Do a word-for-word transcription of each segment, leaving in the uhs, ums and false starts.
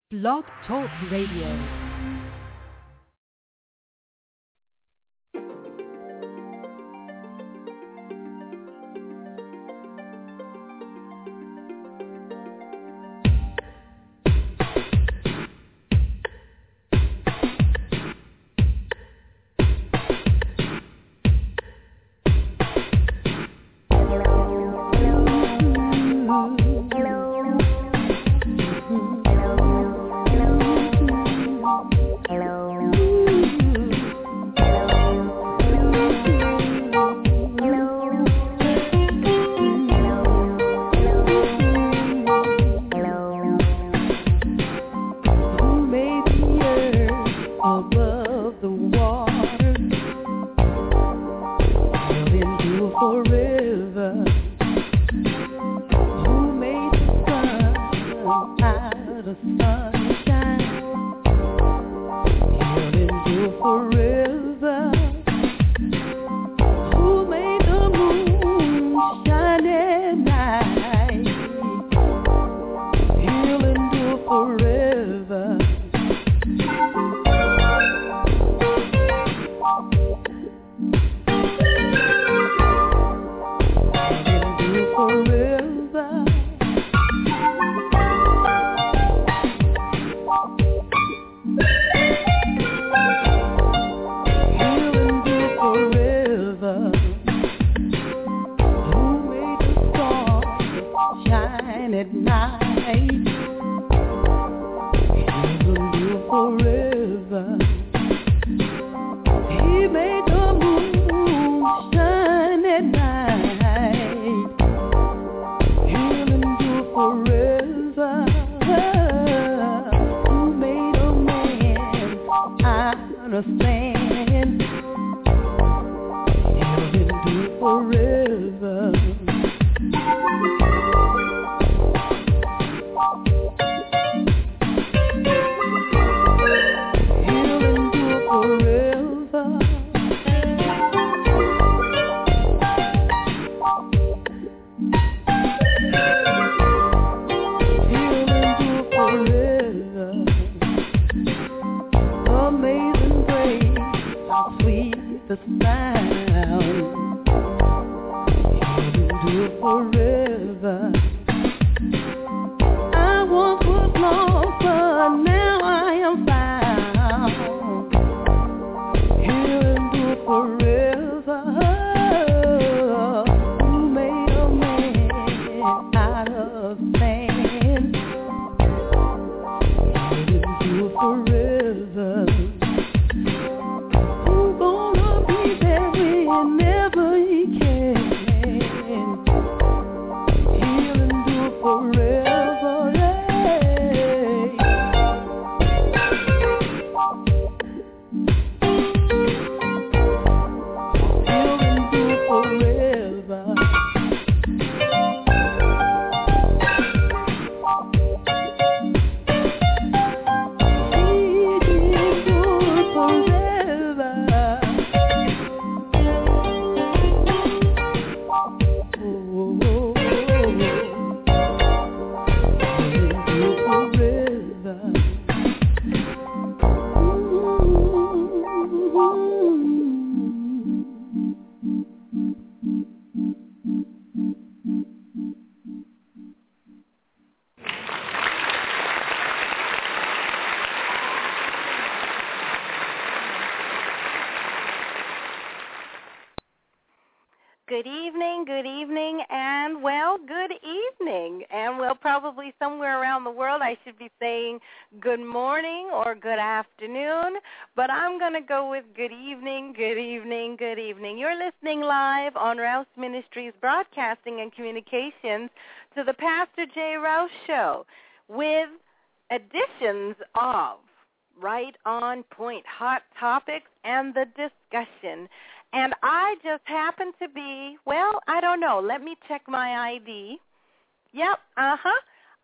Blog Talk Radio. Good evening, good evening, and, well, good evening. And, well, probably somewhere around the world I should be saying good morning or good afternoon, but I'm going to go with good evening, good evening, good evening. You're listening live on Rouse Ministries Broadcasting and Communications to the Pastor J. Rouse Show with editions of Right on Point, Hot Topics, and the Discussion. And I just happen to be, well, I don't know. Let me check my I D. Yep, uh-huh.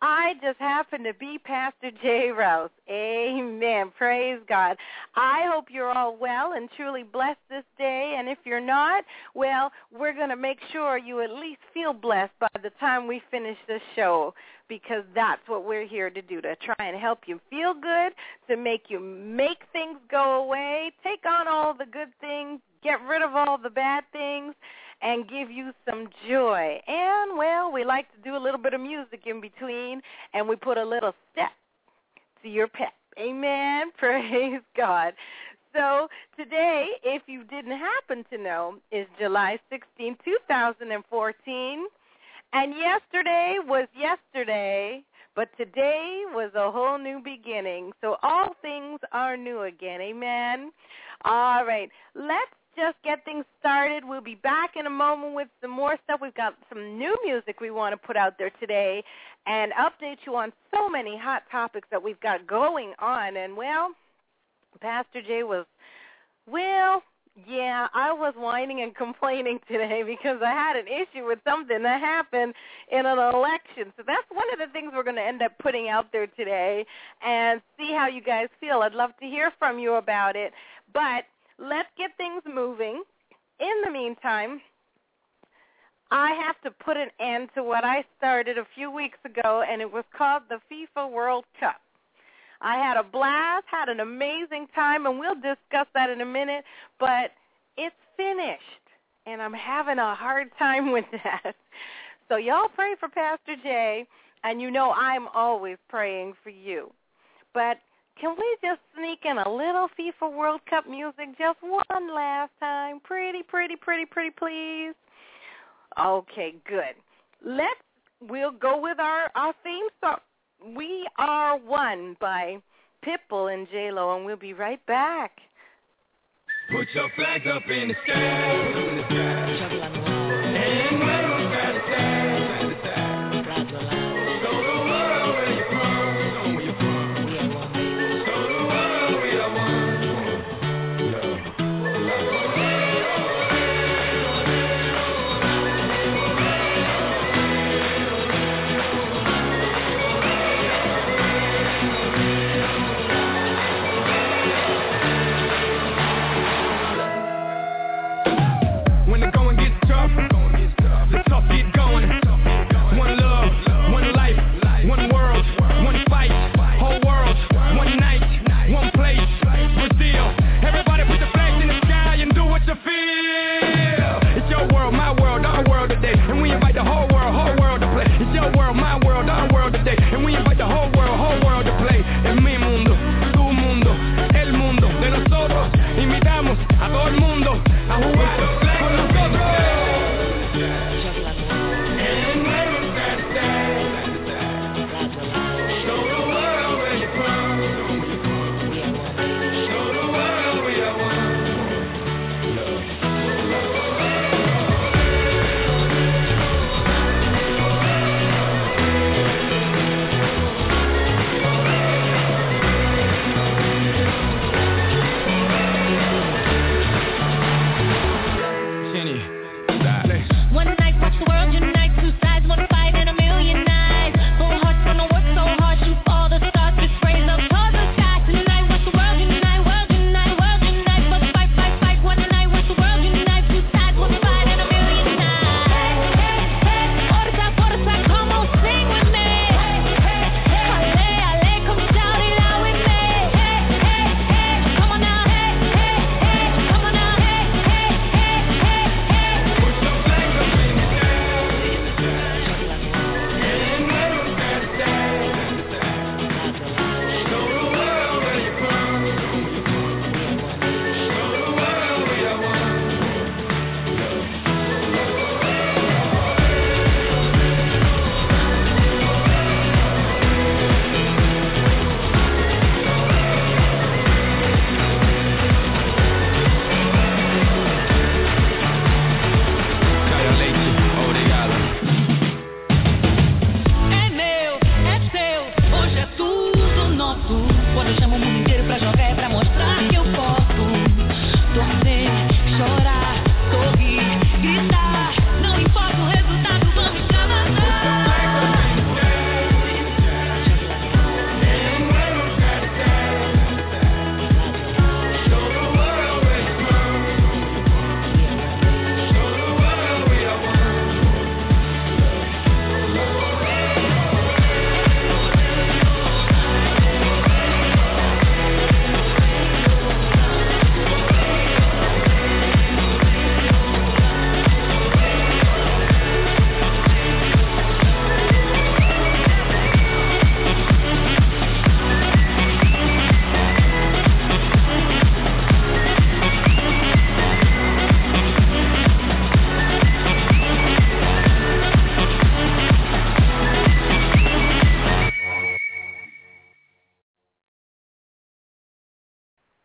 I just happen to be Pastor J. Rouse. Amen. Praise God. I hope you're all well and truly blessed this day. And if you're not, well, we're going to make sure you at least feel blessed by the time we finish this show, because that's what we're here to do, to try and help you feel good, to make you make things go away, take on all the good things, get rid of all the bad things, and give you some joy. And, well, we like to do a little bit of music in between, and we put a little step to your pep. Amen. Praise God. So today, if you didn't happen to know, is July sixteenth, twenty fourteen. And yesterday was yesterday, but today was a whole new beginning. So all things are new again. Amen. All right. Let's just get things started. We'll be back in a moment with some more stuff. We've got some new music we want to put out there today and update you on so many hot topics that we've got going on. And, well, Pastor Jay was, well, yeah, I was whining and complaining today because I had an issue with something that happened in an election. So that's one of the things we're going to end up putting out there today and see how you guys feel. I'd love to hear from you about it. But let's get things moving. In the meantime, I have to put an end to what I started a few weeks ago, and it was called the FIFA World Cup. I had a blast, had an amazing time, and we'll discuss that in a minute, but it's finished, and I'm having a hard time with that. So y'all pray for Pastor Jay, and you know I'm always praying for you. But can we just sneak in a little FIFA World Cup music just one last time? Pretty, pretty, pretty, pretty, please. Okay, good. Let's, we'll go with our, our theme song. We Are One by Pitbull and J-Lo, and we'll be right back. Put your flags up in the sky, in the sky. And wave them side to side, side to side. Show the world where you're from, show where you're from. We are one, baby. Show the world we are one. When the going gets tough, the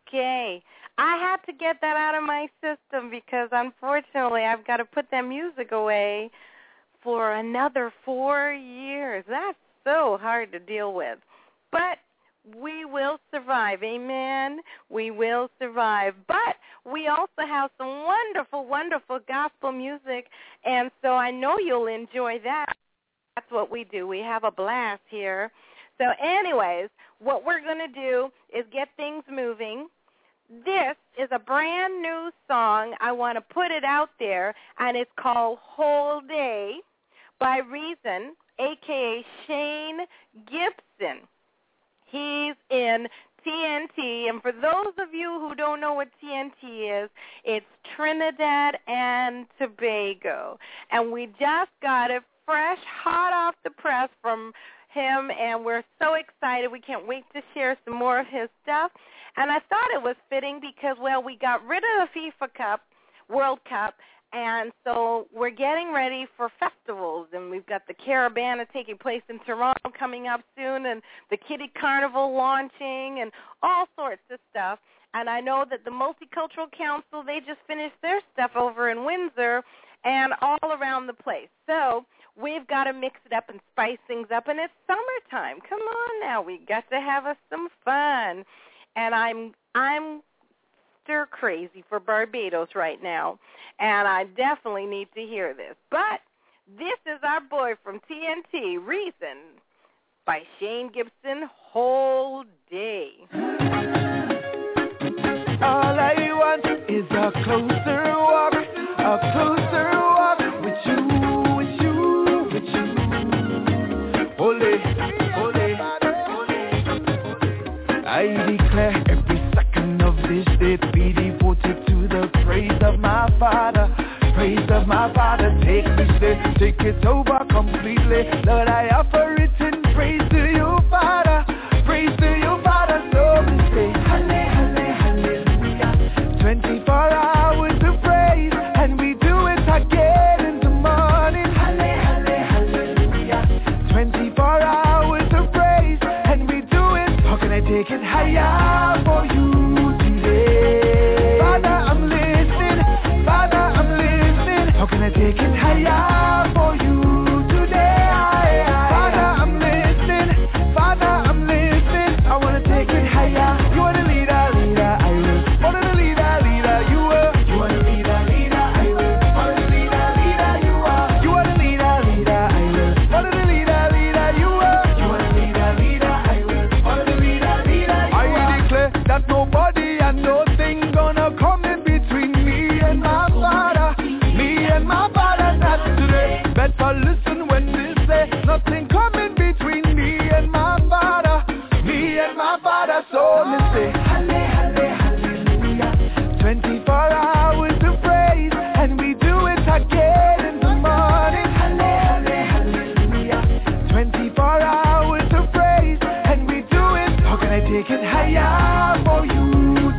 Okay. I had to get that out of my system because, unfortunately, I've got to put that music away for another four years. That's so hard to deal with. But we will survive. Amen. We will survive. But we also have some wonderful, wonderful gospel music, and so I know you'll enjoy that. That's what we do. We have a blast here. So anyways, what we're going to do is get things moving. This is a brand new song. I want to put it out there, and it's called Whole Day by Reason, a k a. Shane Gibson. He's in T N T, and for those of you who don't know what T N T is, it's Trinidad and Tobago. And we just got it fresh, hot off the press from him, and we're so excited. We can't wait to share some more of his stuff. And I thought it was fitting because, well, we got rid of the FIFA Cup, World Cup, and so we're getting ready for festivals, and we've got the Caravana taking place in Toronto coming up soon, and the Kitty Carnival launching, and all sorts of stuff. And I know that the Multicultural Council, they just finished their stuff over in Windsor and all around the place. So we've got to mix it up and spice things up, and it's summertime. Come on now, we got to have us some fun. And I'm I'm stir crazy for Barbados right now, and I definitely need to hear this. But this is our boy from T N T, Reason, by Shane Gibson, Whole Day. All I want is a closer walk, a closer walk with you, with you, with you. Ole, ole, ole. I declare every second of this day be devoted to the praise of my Father. Praise of my Father, take this day, take it over completely. Lord, I offer it in praise to you, Father. Praise to you, Father. So we say, halle, halle, hallelujah. twenty-four hours of praise, and we do it again in the morning. Halle, halle, hallelujah. twenty-four hours of praise, and we do it. How can I take it higher for you today? Father, I'm listening. Father, I'm listening. How can I take it higher for you today? Father, I'm listening. Father, I'm listening. I want to take it higher. You are the leader, leader, I will. Follow the leader, leader, you are. You are the leader, leader, I will. Follow the leader, leader, you are. You are the leader, leader, I will. Follow the leader, leader, you are. You are the leader, leader, I will. Follow the leader, leader, you are. I declare that nobody and no thing gonna come in between me and my Father. Me and my Father, not today. Better listen when they say nothing coming between me and my Father. Me and my Father, so me say halle, halle, hallelujah. twenty-four hours of praise, and we do it again in the morning. Halle, halle, hallelujah. twenty-four hours of praise, and we do it. How can I take it higher for you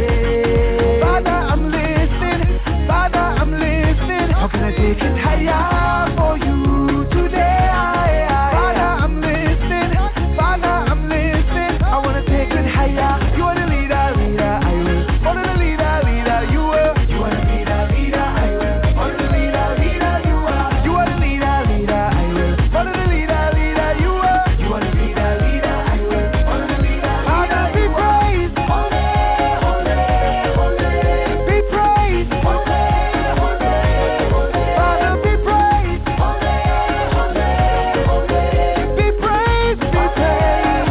today? Father, I'm listening. Father, I'm listening. How can I take it higher for you today? Father, I'm listening. Father, I'm listening. I want to take it higher. You are the leader, leader, I will. Follow the leader, leader, you are. You are the leader, leader, I will. Follow the leader, leader, you are. You are the leader, leader, I will. Follow the leader, leader, you are. You are the leader, leader, I will. Follow the leader, Father, be praised. Ole, ole, ole. Be praised. Ole, ole, ole. Father, be praised. Ole, ole, ole. Be praised, be praised.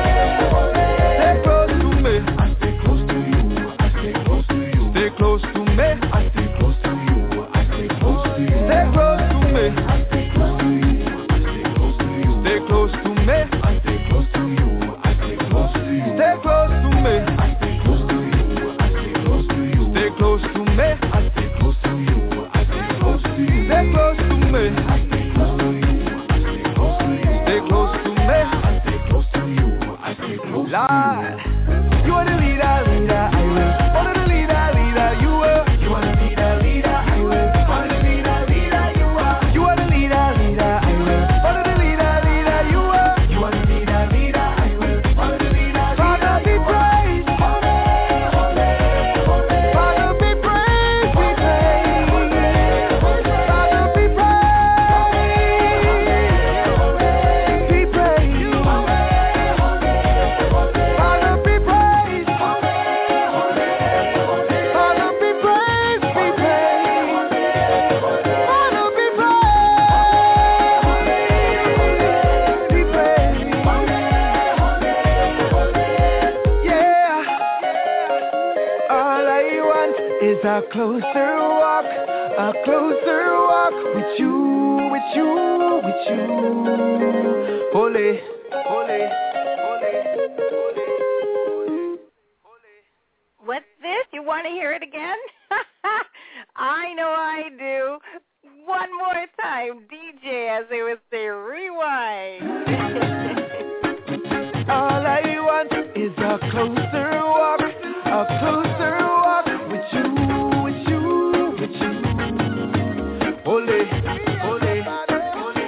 Stay close to me. I stay close to you. I stay close to you. Stay close to me. I stay close to you. I stay close to you. Stay close to me. I stay close to you. I stay close to you. Stay close to me. I stay close to you. I stay close to you. Stay close to me. I stay close to you. I stay close to you. Stay close to me. I stay close to you. I stay close to you. Stay close to me. I stay close to you. I stay close to you. Stay close to me. I stay close to you. I stay close to you. Lord, you are the leader, leader, I will. Follow the leader, leader, you are. You are the leader, leader, I will. Follow the leader, leader, you are. You are the leader, leader, I will. Follow the leader, leader, you are. You are the leader, leader, I will. Follow the leader, Father, be praised. Ole, a closer walk, a closer walk with you, with you, with you. Holy, holy, holy, holy. What's this? You want to hear it again? I know I do. One more time, D J, as they would say, rewind. All I want is a closer walk, a closer walk with you, with you, with you. Holy, holy, holy.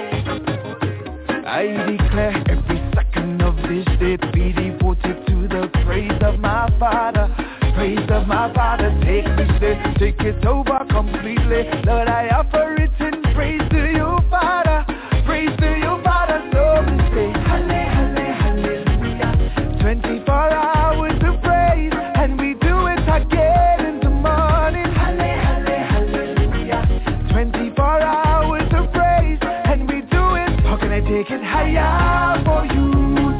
I declare every second of this day to be devoted to the praise of my Father. Praise of my Father, take this day, take it over completely. Lord, I offer it in praise to you, Father. Praise to you, Father. So we say, halle, halle, hallelujah. twenty-four hours of praise, and we do it again in the morning. Halle, halle, hallelujah. twenty-four hours of praise, and we do it. How can I take it higher for you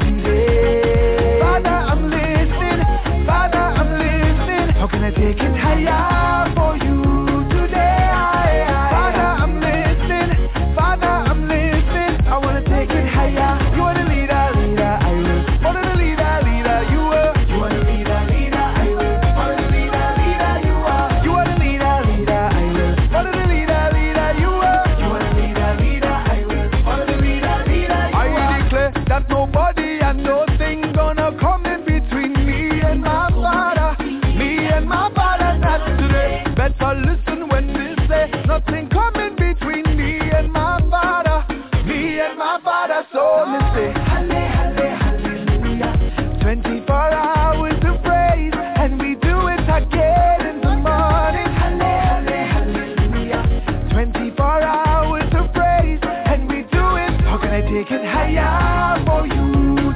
today? Father, I'm listening. Father, I'm listening. How can I take it higher for you today? Father, I'm listening. Father, I'm listening. I want to take it higher. You want to lead a leader, I will. Follow the leader, leader, you will. You want to lead a leader, I will. Follow the leader, leader, you are. You want to lead a leader, I will. Follow the leader, leader, you will. You want to lead a leader, I will. Follow the leader, leader, you are. I declare that nobody and nothing gonna come in between me and my Father. Me and my Father, not today. Better listen when we say nothing coming between me and my Father. Me and my Father, so me say halle, halle, hallelujah. twenty-four hours of praise, and we do it again in the morning. Halle, halle, hallelujah. twenty-four hours of praise, and we do it. How can I take it higher for you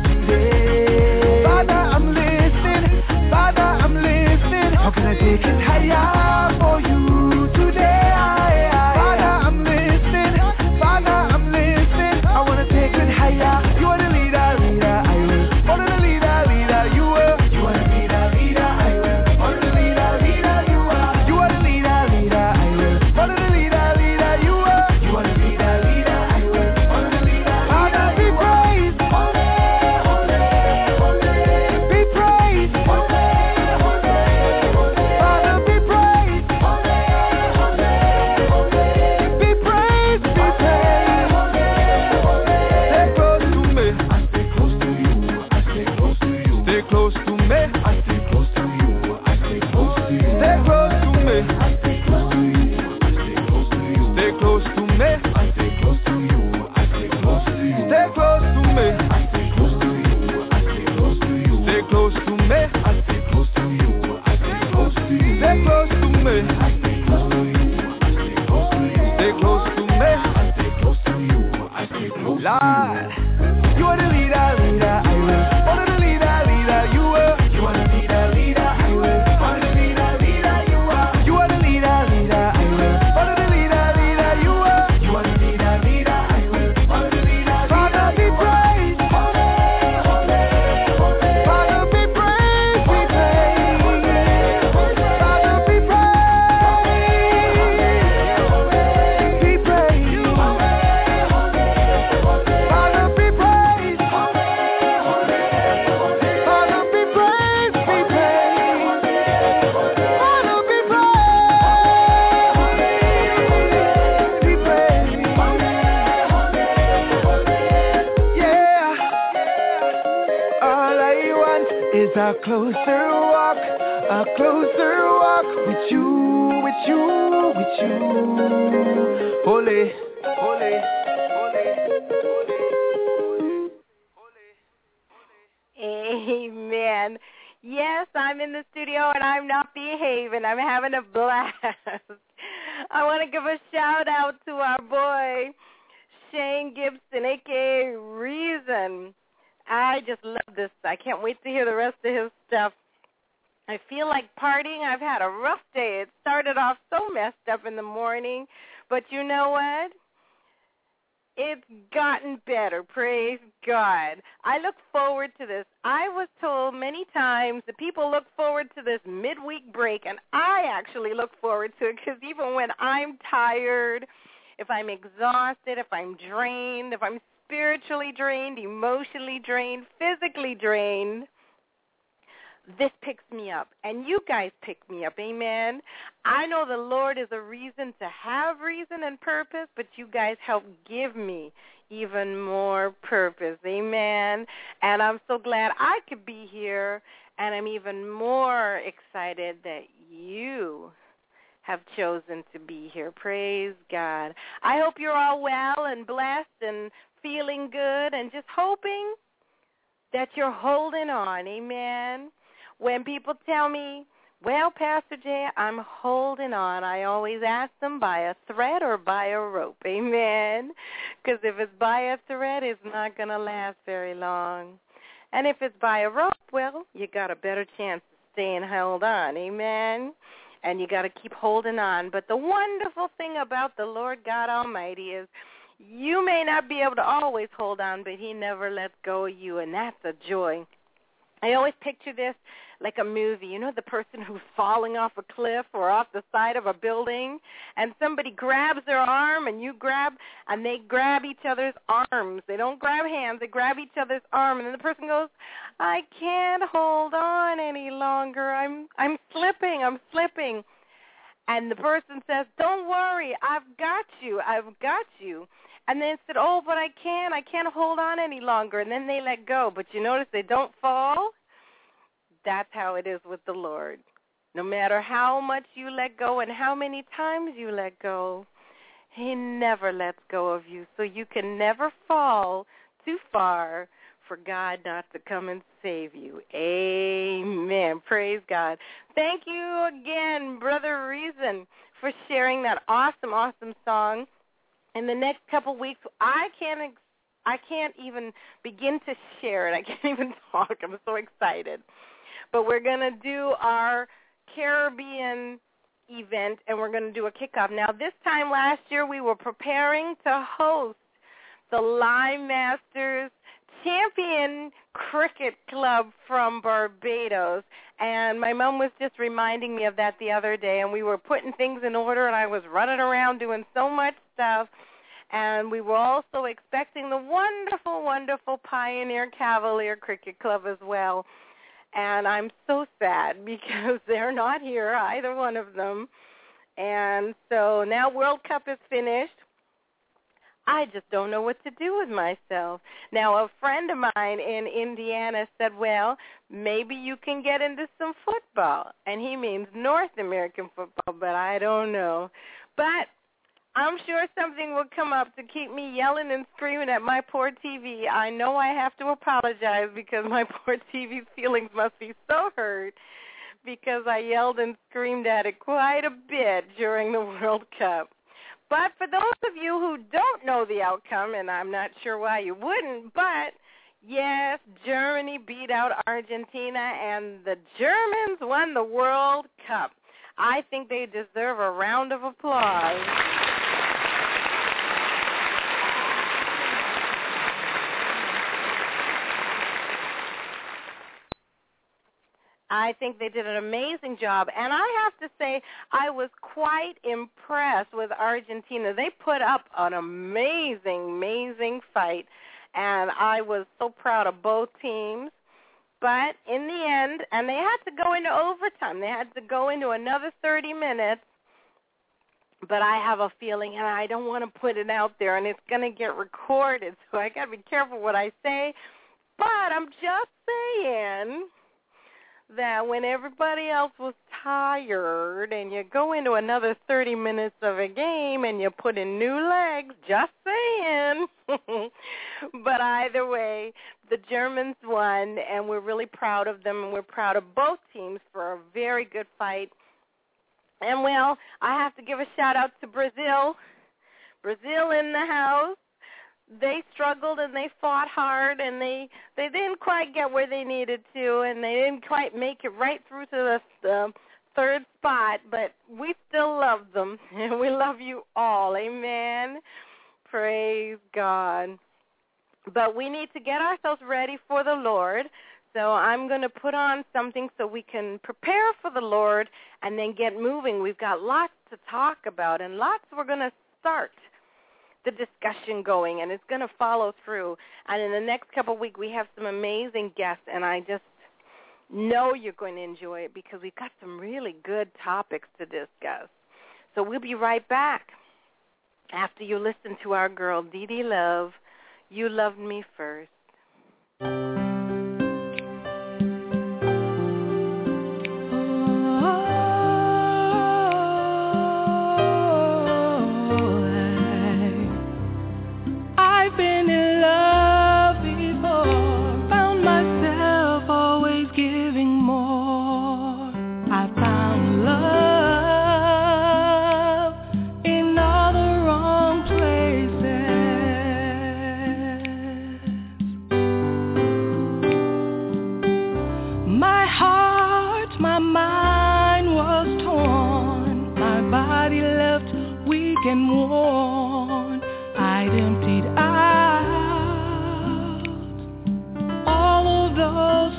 today? Father, I'm listening. Father, I'm listening. How can I take it higher for you today? Father, I'm listening. Father, I'm listening. I want to take it higher. You want to lead a leader, I will. Follow the leader, leader, you will. You want to lead a leader, I will. Follow the leader, leader, you are. You want to lead a leader, I will. Follow the leader, leader, you will. You want to lead a leader, I will. Follow the leader, Father, be praised. Holy, holy, holy. Be praised. Holy, holy, holy. Father, be praised. Holy, holy, holy. Be praised, be praised. Holy, holy. Stay close to me. I stay close to you. I stay close to you. Stay close to me. I stay close to you. I stay close to you. Stay close to me. I stay close to you. I stay close to you. Stay close to me. I stay close to you. I stay close to you. Stay close to me. I stay close to you. I stay close to you. Stay close to me. I stay close to you. I stay close to you. Stay close to me. I stay close to you. I stay close to you. Stay close to me. I stay close to you. I stay close to you. Lord, you are the leader, leader, I will. Follow the leader, leader, you will. You are the leader, leader, I will. Follow the leader, leader, you are. You are the leader, leader, I will. Follow the leader, leader, you will. You are the leader, leader, I will. Follow the leader, Father, be praised. Holy, holy, holy. Father, be praised, be praised. Father, be praised. Be praised. Father, be praised. Father, be praised, be praised. Father, be praised. Be praised. Yeah. All I want is a closer walk, a closer walk with you, with you, with you. Holy, holy, holy, holy. Amen. Yes, I'm in the studio and I'm not behaving. I'm having a blast. I want to give a shout out to our boy, Shane Gibson, a k a. Reason. I just love this. I can't wait to hear the rest of his stuff. I feel like partying. I've had a rough day. It started off so messed up in the morning, but you know what? It's gotten better, praise God. I look forward to this. I was told many times that people look forward to this midweek break, and I actually look forward to it because even when I'm tired, if I'm exhausted, if I'm drained, if I'm spiritually drained, emotionally drained, physically drained, this picks me up, and you guys pick me up, amen? I know the Lord is a reason to have reason and purpose, but you guys help give me even more purpose, amen? And I'm so glad I could be here, and I'm even more excited that you have chosen to be here. Praise God. I hope you're all well and blessed and feeling good and just hoping that you're holding on, amen? When people tell me, well, Pastor Jay, I'm holding on, I always ask them by a thread or by a rope, amen? Because if it's by a thread, it's not going to last very long. And if it's by a rope, well, you got a better chance of staying held on, amen? And you got to keep holding on. But the wonderful thing about the Lord God Almighty is you may not be able to always hold on, but he never lets go of you, and that's a joy. I always picture this like a movie. You know, the person who's falling off a cliff or off the side of a building, and somebody grabs their arm, and you grab, and they grab each other's arms. They don't grab hands. They grab each other's arm, and then the person goes, I can't hold on any longer. I'm I'm slipping. I'm slipping. And the person says, don't worry. I've got you. I've got you. And then said, oh, but I can't. I can't hold on any longer. And then they let go. But you notice they don't fall? That's how it is with the Lord. No matter how much you let go and how many times you let go, he never lets go of you. So you can never fall too far for God not to come and save you. Amen. Praise God. Thank you again, Brother Reason, for sharing that awesome, awesome song. In the next couple weeks, I can't ex- I can't even begin to share it. I can't even talk. I'm so excited. But we're going to do our Caribbean event, and we're going to do a kickoff. Now, this time last year, we were preparing to host the Lyme Masters Champion Cricket Club from Barbados. And my mom was just reminding me of that the other day, and we were putting things in order, and I was running around doing so much stuff. And we were also expecting the wonderful, wonderful Pioneer Cavalier Cricket Club as well. And I'm so sad because they're not here, either one of them. And so now World Cup is finished. I just don't know what to do with myself. Now, a friend of mine in Indiana said, well, maybe you can get into some football. And he means North American football, but I don't know. But I'm sure something will come up to keep me yelling and screaming at my poor T V. I know I have to apologize because my poor T V's feelings must be so hurt because I yelled and screamed at it quite a bit during the World Cup. But for those of you who don't know the outcome, and I'm not sure why you wouldn't, but yes, Germany beat out Argentina, and the Germans won the World Cup. I think they deserve a round of applause. I think they did an amazing job. And I have to say, I was quite impressed with Argentina. They put up an amazing, amazing fight. And I was so proud of both teams. But in the end, and they had to go into overtime. They had to go into another thirty minutes. But I have a feeling, and I don't want to put it out there, and it's going to get recorded. So I got to be careful what I say. But I'm just saying that when everybody else was tired and you go into another thirty minutes of a game and you put in new legs, just saying. But either way, the Germans won, and we're really proud of them, and we're proud of both teams for a very good fight. And, well, I have to give a shout-out to Brazil. Brazil in the house. They struggled and they fought hard, and they they didn't quite get where they needed to, and they didn't quite make it right through to the uh, third spot, but we still love them, and we love you all. Amen. Praise God. But we need to get ourselves ready for the Lord. So I'm going to put on something so we can prepare for the Lord and then get moving. We've got lots to talk about and lots we're going to start the discussion going, and it's going to follow through. And in the next couple of weeks, we have some amazing guests, and I just know you're going to enjoy it because we've got some really good topics to discuss. So we'll be right back after you listen to our girl, Dee Dee Love, You Loved Me First. And worn, I'd emptied out all of those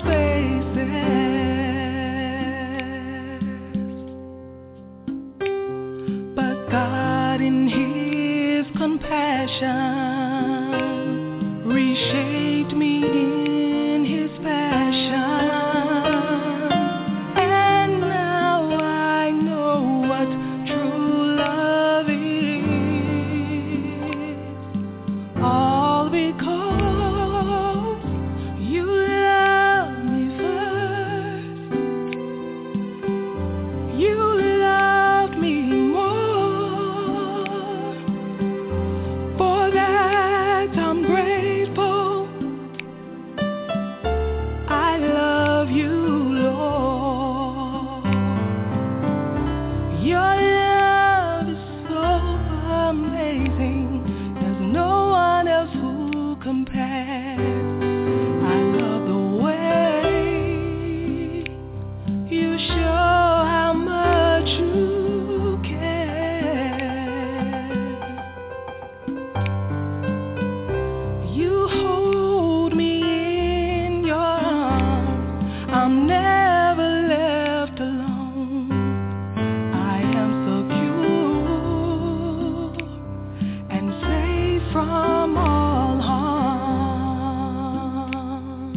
spaces, but God in His compassion reshaped me in His passion, and now I know what true love is. All because you loved me first. You loved me more. For that I'm grateful. I love you, Lord. Your love is so amazing. There's no one else who compares. I love the way you show how much you care. You hold me in your arms. I'm never left alone. I am secure and safe from all harm.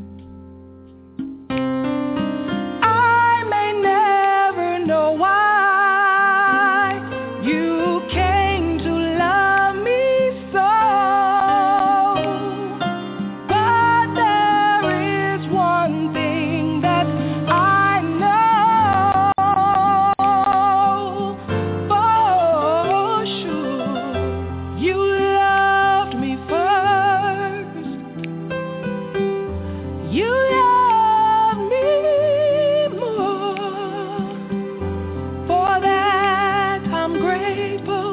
I may never know why you came to love me so, but there is one thing that I know for sure. You loved me first. You loved me more. For that I'm grateful.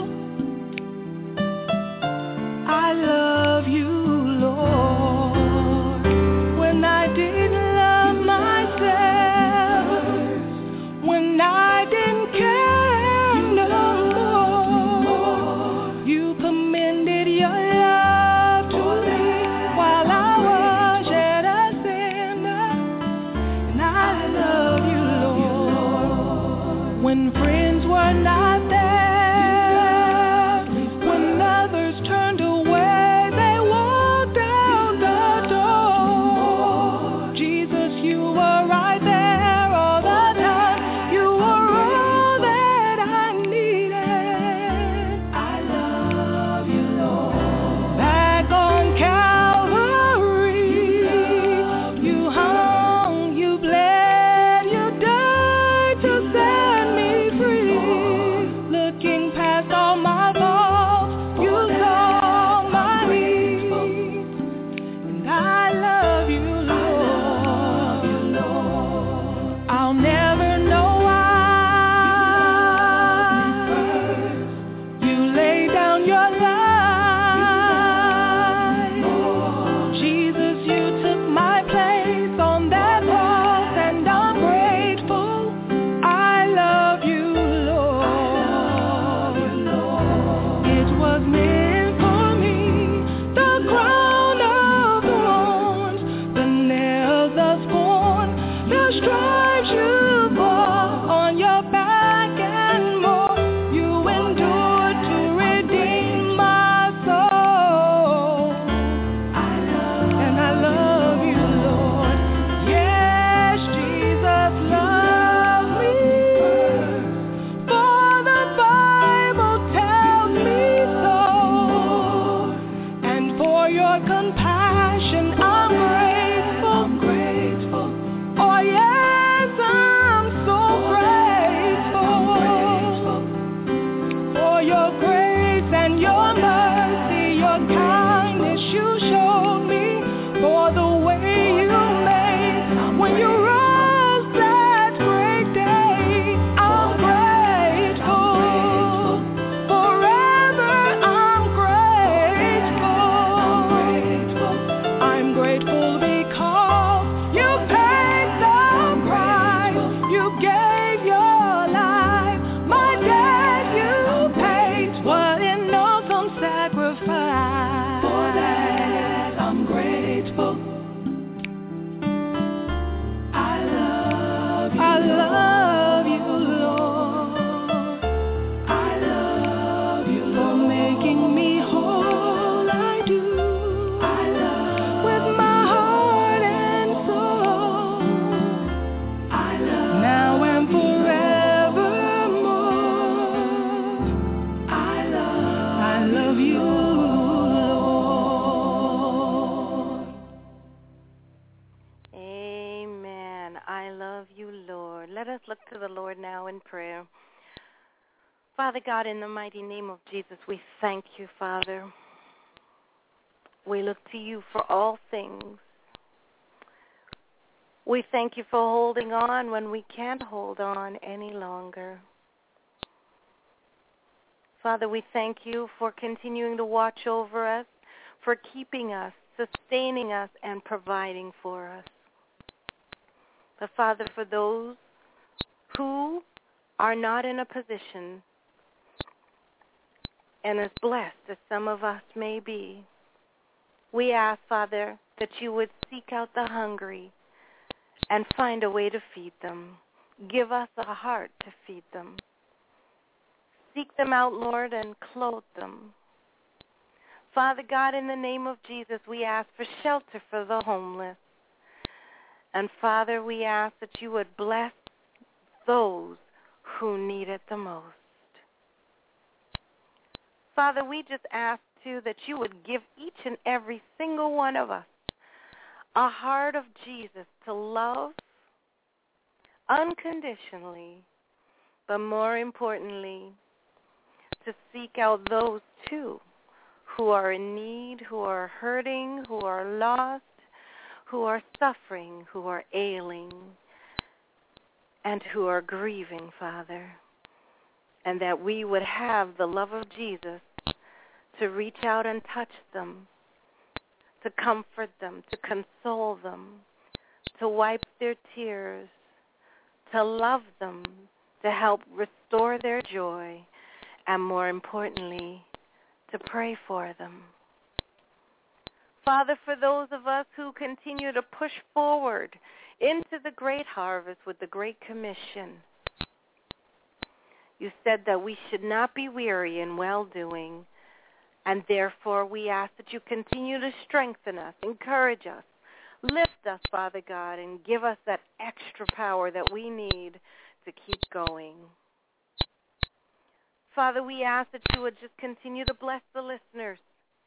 I love you, Lord. When I didn't love myself, when I didn't care no more, you commended your love to me while I was yet a sinner. And I love you, Lord. When friends were not there, when others turned away, they walked out the door. Jesus, you were right there all the time. You were all that I needed. I love you, Lord. Back on Calvary, you hung, you bled, you died to set me free. drives you bore on your back and more. You endured to redeem my soul. I love and I love you, Lord. Yes, Jesus loves me. For the Bible tells me so. And for your compassion, I'm grateful. I'm grateful. Oh yes, I'm so grateful. For your grace and your mercy, your kindness you showed me. For the way you made when you rose that great day. I'm grateful. Forever I'm grateful. I'm grateful because you paid the price. You gave your life. My debt you paid. What an awesome sacrifice. For that I'm grateful. I love you. I love you, Lord. I love you, Lord. For making me whole, I do. I love with my heart and soul. I love now and forevermore. I love, I love you, Lord. Amen. I love you, Lord. Let us look to the Lord now in prayer. Father God, in the mighty name of Jesus, we thank you, Father. We look to you for all things. We thank you for holding on when we can't hold on any longer. Father, we thank you for continuing to watch over us, for keeping us, sustaining us, and providing for us. But Father, for those who are not in a position, and as blessed as some of us may be, we ask, Father, that you would seek out the hungry and find a way to feed them. Give us a heart to feed them. Seek them out, Lord, and clothe them. Father God, in the name of Jesus, we ask for shelter for the homeless. And Father, we ask that you would bless those who need it the most. Father, we just ask, too, that you would give each and every single one of us a heart of Jesus to love unconditionally, but more importantly, to seek out those, too, who are in need, who are hurting, who are lost, who are suffering, who are ailing, and who are grieving, Father, and that we would have the love of Jesus to reach out and touch them, to comfort them, to console them, to wipe their tears, to love them, to help restore their joy, and more importantly, to pray for them. Father, for those of us who continue to push forward into the great harvest with the Great Commission, you said that we should not be weary in well-doing, and therefore we ask that you continue to strengthen us, encourage us, lift us, Father God, and give us that extra power that we need to keep going. Father, we ask that you would just continue to bless the listeners.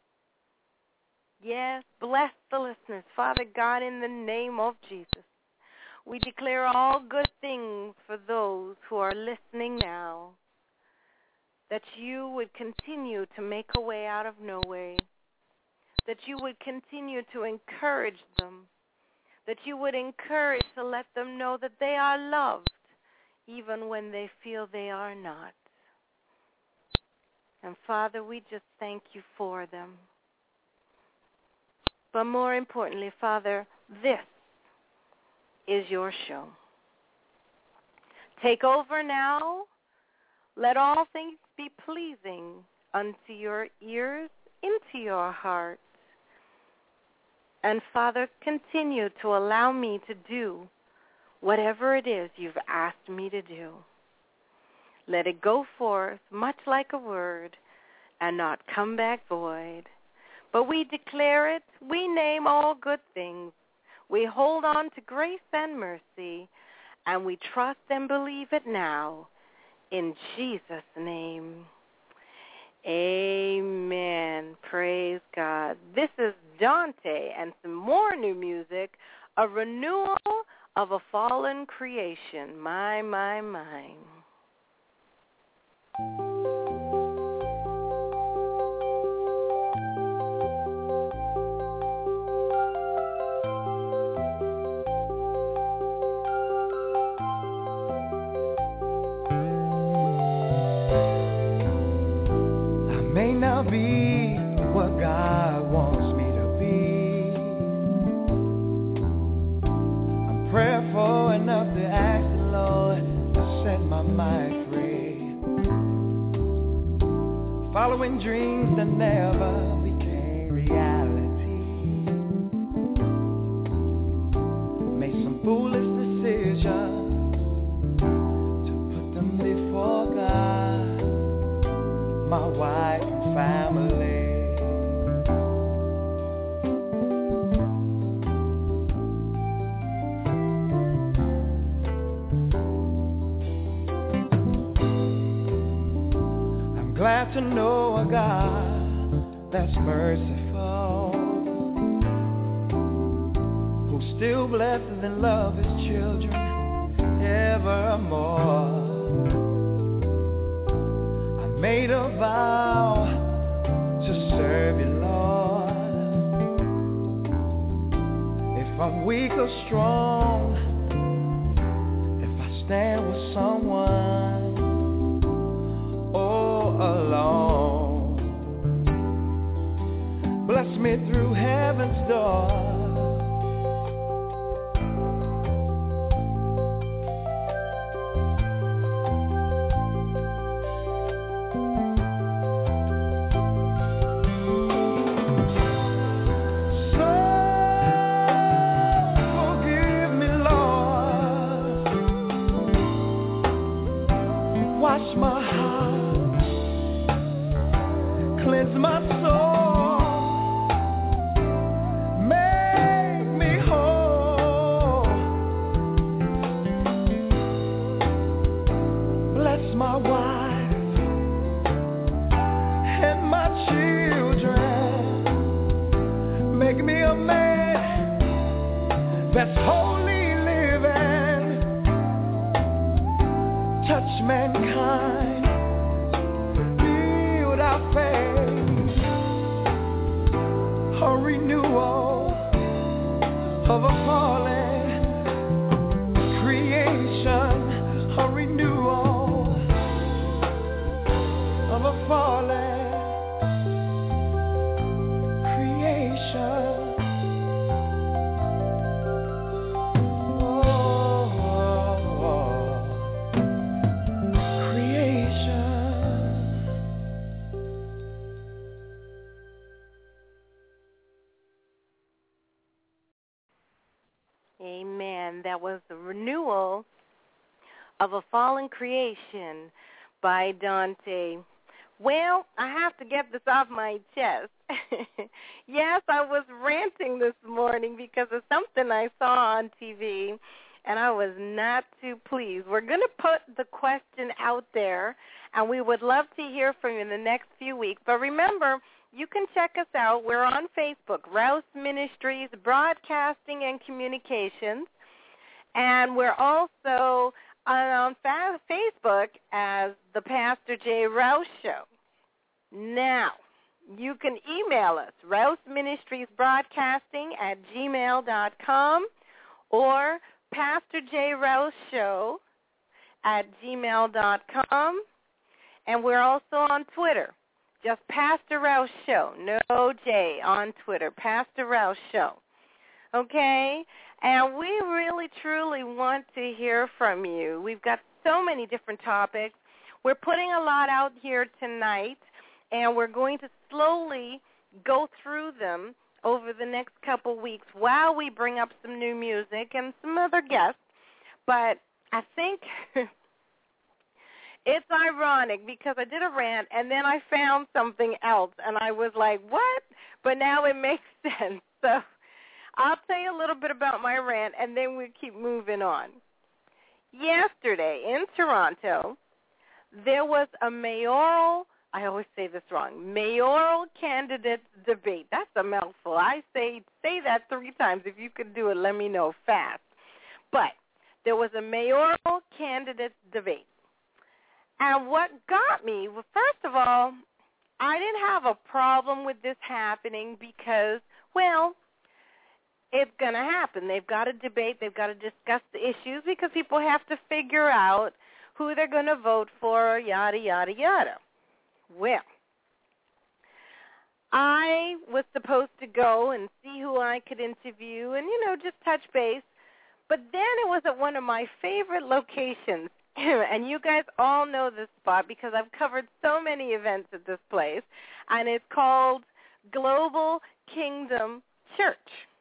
Yes, bless the listeners, Father God, in the name of Jesus. We declare all good things for those who are listening now, that you would continue to make a way out of no way, that you would continue to encourage them, that you would encourage to let them know that they are loved, even when they feel they are not. And Father, we just thank you for them. But more importantly, Father, this is your show. Take over now. Let all things be pleasing unto your ears, into your heart. And Father, continue to allow me to do whatever it is you've asked me to do. Let it go forth, much like a word, and not come back void. But we declare it, we name all good things. We hold on to grace and mercy, and we trust and believe it now. In Jesus' name, amen. Praise God. This is Dante and some more new music, a renewal of a fallen creation. My, my, my. May not be what God wants me to be. I'm prayerful enough to ask the Lord to set my mind free. Following dreams that never became reality. Made some foolish decisions to put them before God, my wife and family. I'm glad to know a God that's merciful, who still blesses and loves his children evermore. Made a vow to serve you, Lord. If I'm weak or strong, if I stand with someone or alone, bless me through heaven's door. Amen. That was the renewal of a fallen creation by Dante. Well, I have to get this off my chest. Yes, I was ranting this morning because of something I saw on T V, and I was not too pleased. We're going to put the question out there, and we would love to hear from you in the next few weeks. But remember, you can check us out. We're on Facebook, Rouse Ministries Broadcasting and Communications, and we're also on fa- Facebook as the Pastor J. Rouse Show. Now, you can email us, Rouse Ministries Broadcasting at gmail dot com or Pastor J. Rouse Show at gmail dot com, and we're also on Twitter. Just Pastor Rouse Show, no J on Twitter, Pastor Rouse Show. Okay? And we really, truly want to hear from you. We've got so many different topics. We're putting a lot out here tonight, and we're going to slowly go through them over the next couple weeks while we bring up some new music and some other guests. But I think it's ironic because I did a rant and then I found something else and I was like, what? But now it makes sense. So I'll tell you a little bit about my rant and then we'll keep moving on. Yesterday in Toronto, there was a mayoral, I always say this wrong, mayoral candidate debate. That's a mouthful. I say say that three times. If you could do it, let me know fast. But there was a mayoral candidate debate. And what got me, well, first of all, I didn't have a problem with this happening because, well, it's going to happen. They've got to debate. They've got to discuss the issues because people have to figure out who they're going to vote for, yada, yada, yada. Well, I was supposed to go and see who I could interview and, you know, just touch base. But then it was at one of my favorite locations. And you guys all know this spot because I've covered so many events at this place. And it's called Global Kingdom Church.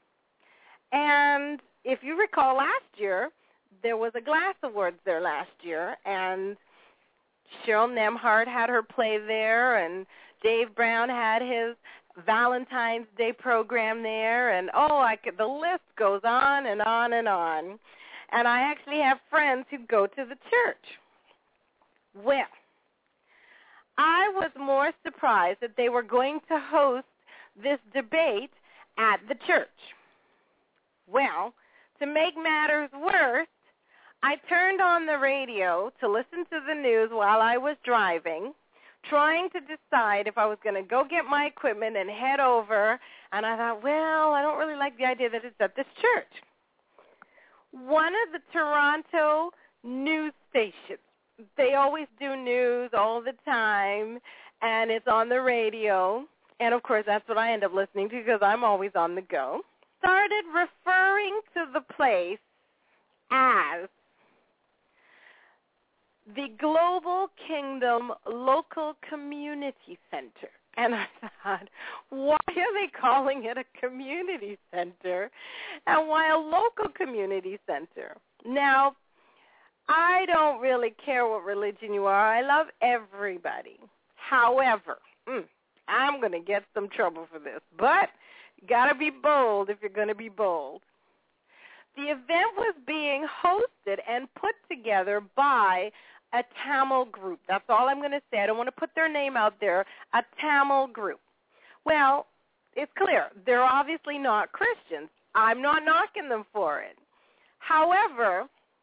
And if you recall last year, there was a Glass Awards there last year. And Cheryl Nembhard had her play there. And Dave Brown had his Valentine's Day program there. And, oh, I could, the list goes on and on and on. And I actually have friends who go to the church. Well, I was more surprised that they were going to host this debate at the church. Well, to make matters worse, I turned on the radio to listen to the news while I was driving, trying to decide if I was going to go get my equipment and head over. And I thought, well, I don't really like the idea that it's at this church. One of the Toronto news stations, they always do news all the time, and it's on the radio, and of course that's what I end up listening to because I'm always on the go, started referring to the place as the Global Kingdom Local Community Center. And I thought, why are they calling it a community center and why a local community center? Now, I don't really care what religion you are. I love everybody. However, mm, I'm going to get some trouble for this, but you got to be bold if you're going to be bold. The event was being hosted and put together by a Tamil group. That's all I'm going to say. I don't want to put their name out there. A Tamil group. Well, it's clear. They're obviously not Christians. I'm not knocking them for it. However,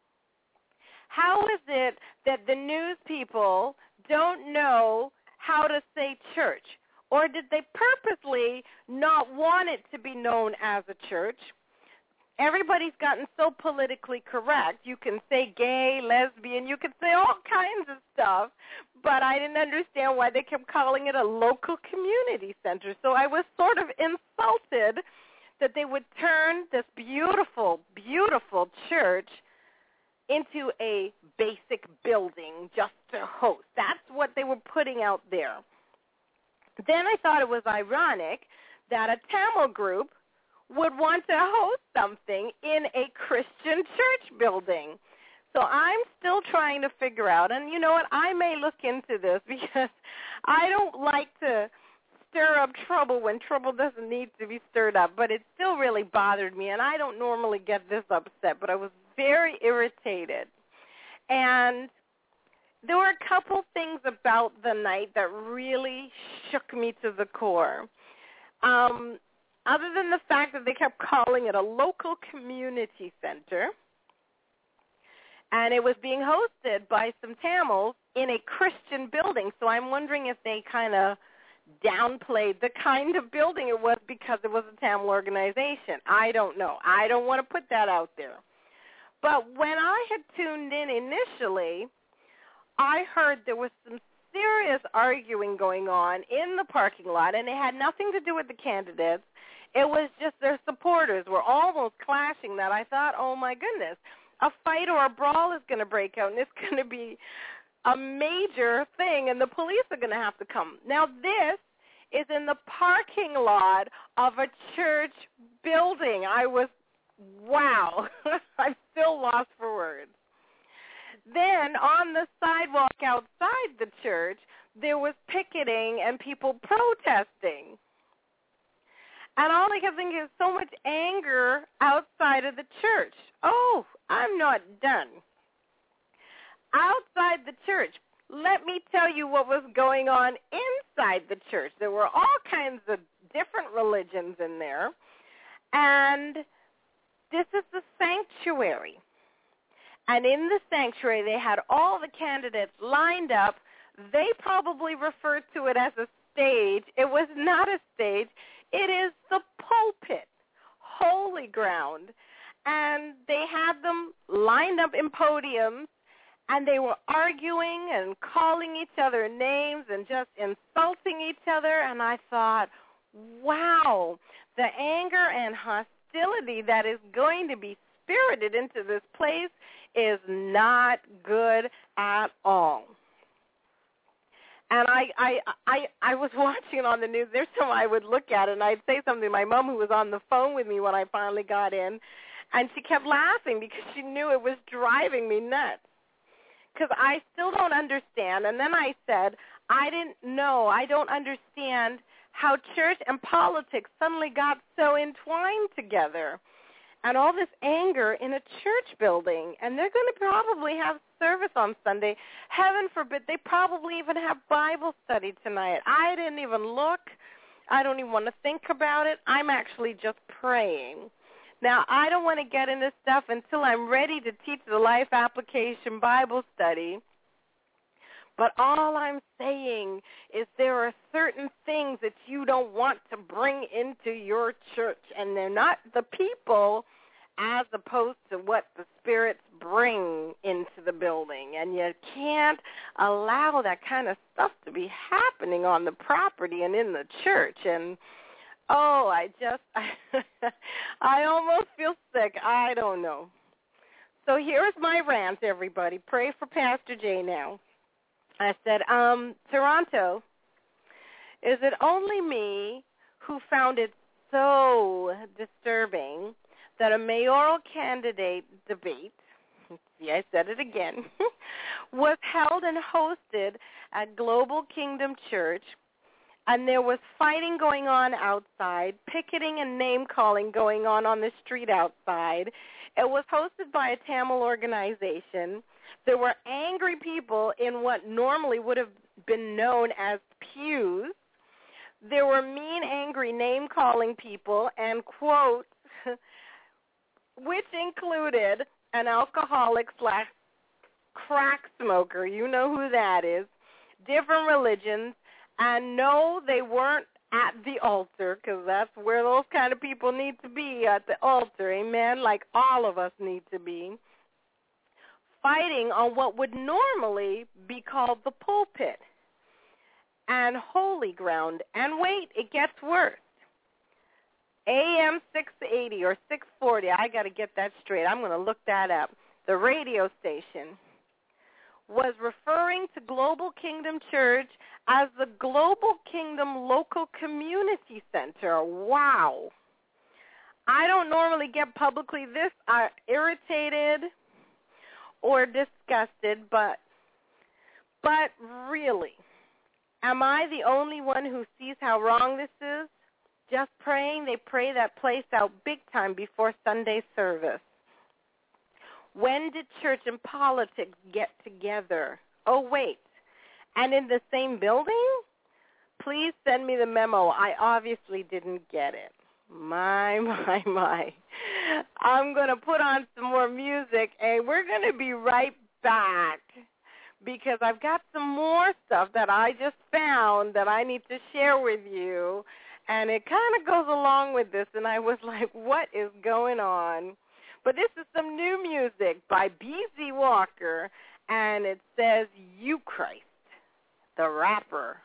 how is it that the news people don't know how to say church? Or did they purposely not want it to be known as a church? Everybody's gotten so politically correct. You can say gay, lesbian, you can say all kinds of stuff, but I didn't understand why they kept calling it a local community center. So I was sort of insulted that they would turn this beautiful, beautiful church into a basic building just to host. That's what they were putting out there. Then I thought it was ironic that a Tamil group would want to host something in a Christian church building. So I'm still trying to figure out, and you know what, I may look into this because I don't like to stir up trouble when trouble doesn't need to be stirred up, but it still really bothered me, and I don't normally get this upset, but I was very irritated. And there were a couple things about the night that really shook me to the core. Um, other than the fact that they kept calling it a local community center, and it was being hosted by some Tamils in a Christian building. So I'm wondering if they kind of downplayed the kind of building it was because it was a Tamil organization. I don't know. I don't want to put that out there. But when I had tuned in initially, I heard there was some serious arguing going on in the parking lot, and it had nothing to do with the candidates. It was just their supporters were almost clashing that I thought, oh, my goodness, a fight or a brawl is going to break out, and it's going to be a major thing, and the police are going to have to come. Now, this is in the parking lot of a church building. I was, wow, I'm still lost for words. Then on the sidewalk outside the church, there was picketing and people protesting. And all I kept thinking is so much anger outside of the church. Oh, I'm not done. Outside the church, let me tell you what was going on inside the church. There were all kinds of different religions in there. And this is the sanctuary. And in the sanctuary, they had all the candidates lined up. They probably referred to it as a stage. It was not a stage. It is the pulpit, holy ground. And they had them lined up in podiums, and they were arguing and calling each other names and just insulting each other. And I thought, wow, the anger and hostility that is going to be spirited into this place is not good at all. And I, I, I, I was watching it on the news. There's some I would look at it, and I'd say something to my mom, who was on the phone with me when I finally got in, and she kept laughing because she knew it was driving me nuts. Because I still don't understand. And then I said, I didn't know, I don't understand how church and politics suddenly got so entwined together. And all this anger in a church building. And they're going to probably have service on Sunday. Heaven forbid, they probably even have Bible study tonight. I didn't even look. I don't even want to think about it. I'm actually just praying. Now, I don't want to get into stuff until I'm ready to teach the Life Application Bible study. But all I'm saying is there are certain things that you don't want to bring into your church, and they're not the people as opposed to what the spirits bring into the building. And you can't allow that kind of stuff to be happening on the property and in the church. And, oh, I just, I almost feel sick. I don't know. So here's my rant, everybody. Pray for Pastor Jay now. I said, um, Toronto, is it only me who found it so disturbing that a mayoral candidate debate, see, I said it again, was held and hosted at Global Kingdom Church, and there was fighting going on outside, picketing and name-calling going on on the street outside. It was hosted by a Tamil organization. There were angry people in what normally would have been known as pews. There were mean, angry, name-calling people, and quotes, which included an alcoholic slash crack smoker. You know who that is. Different religions. And no, they weren't at the altar, because that's where those kind of people need to be, at the altar, amen, like all of us need to be, fighting on what would normally be called the pulpit and holy ground. And wait, it gets worse. A M six eighty or six forty, I got to get that straight. I'm going to look that up. The radio station was referring to Global Kingdom Church as the Global Kingdom Local Community Center. Wow. I don't normally get publicly this uh, irritated or disgusted, but but really, am I the only one who sees how wrong this is? Just praying, they pray that place out big time before Sunday service. When did church and politics get together? Oh, wait, and in the same building? Please send me the memo. I obviously didn't get it. My, my, my. I'm going to put on some more music, and we're going to be right back because I've got some more stuff that I just found that I need to share with you, and it kind of goes along with this, and I was like, what is going on? But this is some new music by B Z Walker, and it says, You Christ, the rapper.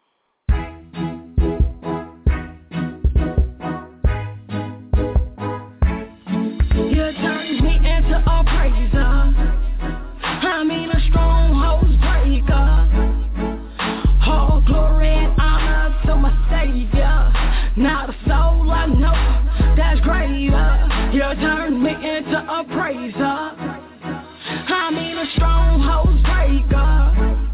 You turned me into a praiser. I mean a stronghold breaker. All glory and honor to my Savior. Not a soul I know that's greater. You turned me into a praiser. I mean a a stronghold breaker.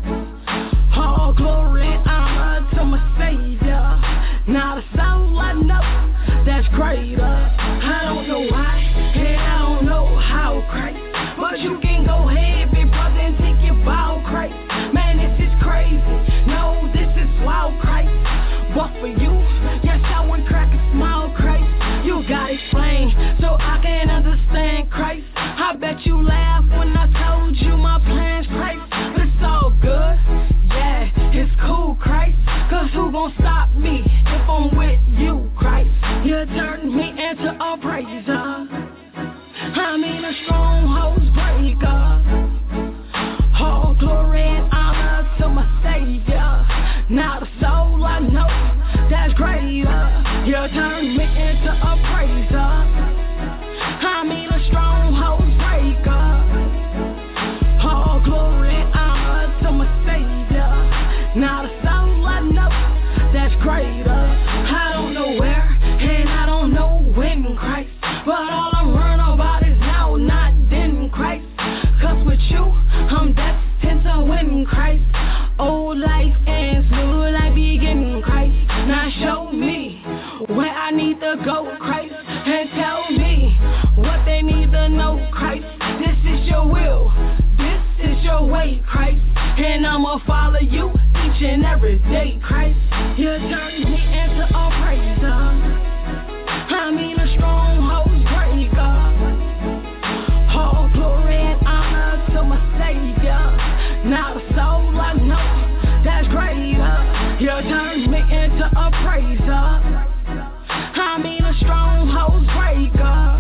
All glory and honor to my Savior. Not a soul I know that's greater. I don't know why, and I don't know how, Christ. But you can go ahead, big brother, and take your bow, Christ. Man, this is crazy. No, this is wild, Christ. But for you, yes, I would crack a smile, Christ. You gotta explain so I can understand, Christ. I bet you laughed when I told you my plans, Christ. But it's all good, yeah, it's cool, Christ. Cause who gon' stop me if I'm with you, Christ? You turned me into a praiser. I mean a stronghold breaker. All glory and honor to my Savior. Not a soul I know that's greater. You turned me into a praiser. I mean a stronghold breaker. All glory and honor to my Savior. Not a soul I know that's greater. I don't know where and I don't know when, Christ. But all I'm worrying about is now, not then, Christ. Cause with you, I'm destined to win, Christ. Old life ends, new life begin, Christ. Now show me where I need to go, Christ. And tell me what they need to know, Christ. This is your will, this is your way, Christ. And I'ma follow you each and every day, Christ. You turned me into a praiser. I mean a stronghold breaker. All glory and honor to my Savior. Not a soul I know that's greater. You turned me into a praiser. I mean a stronghold breaker.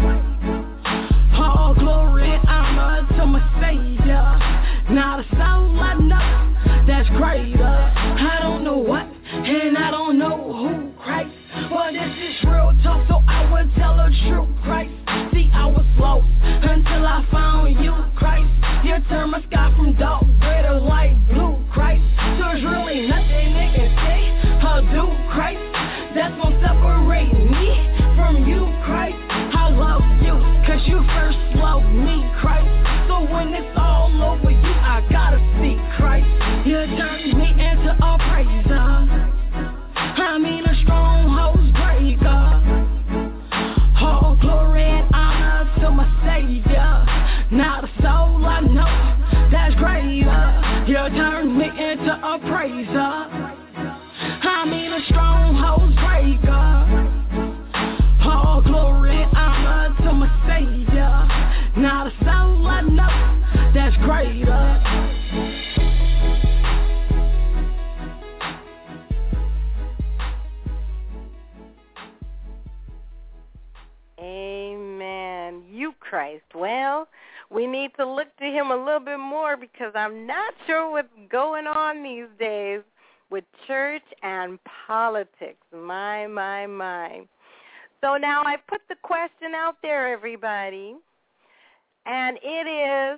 All glory and honor to my Savior. Not a soul I know that's greater. I don't know what and I don't know who, Christ. Well, this is real talk, so I would tell the truth, Christ. See, I was lost until I found you, Christ. You turned my sky from dark gray to light blue, Christ. So there's really nothing they can say or do, Christ. That's gonna separate me from you, Christ. I love you, cause you first loved me, Christ. So when it's all over you, I gotta see Christ. You turned me into a praiser. I mean a stronghold breaker. All glory and honor to my Savior. Not a soul I know that's greater. You turned me into a praiser. I mean a stronghold breaker. All glory and honor to my Savior. Not a soul I know that's greater. Amen. You, Christ. Well, we need to look to him a little bit more because I'm not sure what's going on these days with church and politics. My, my, my. So now I put the question out there, everybody, and it is,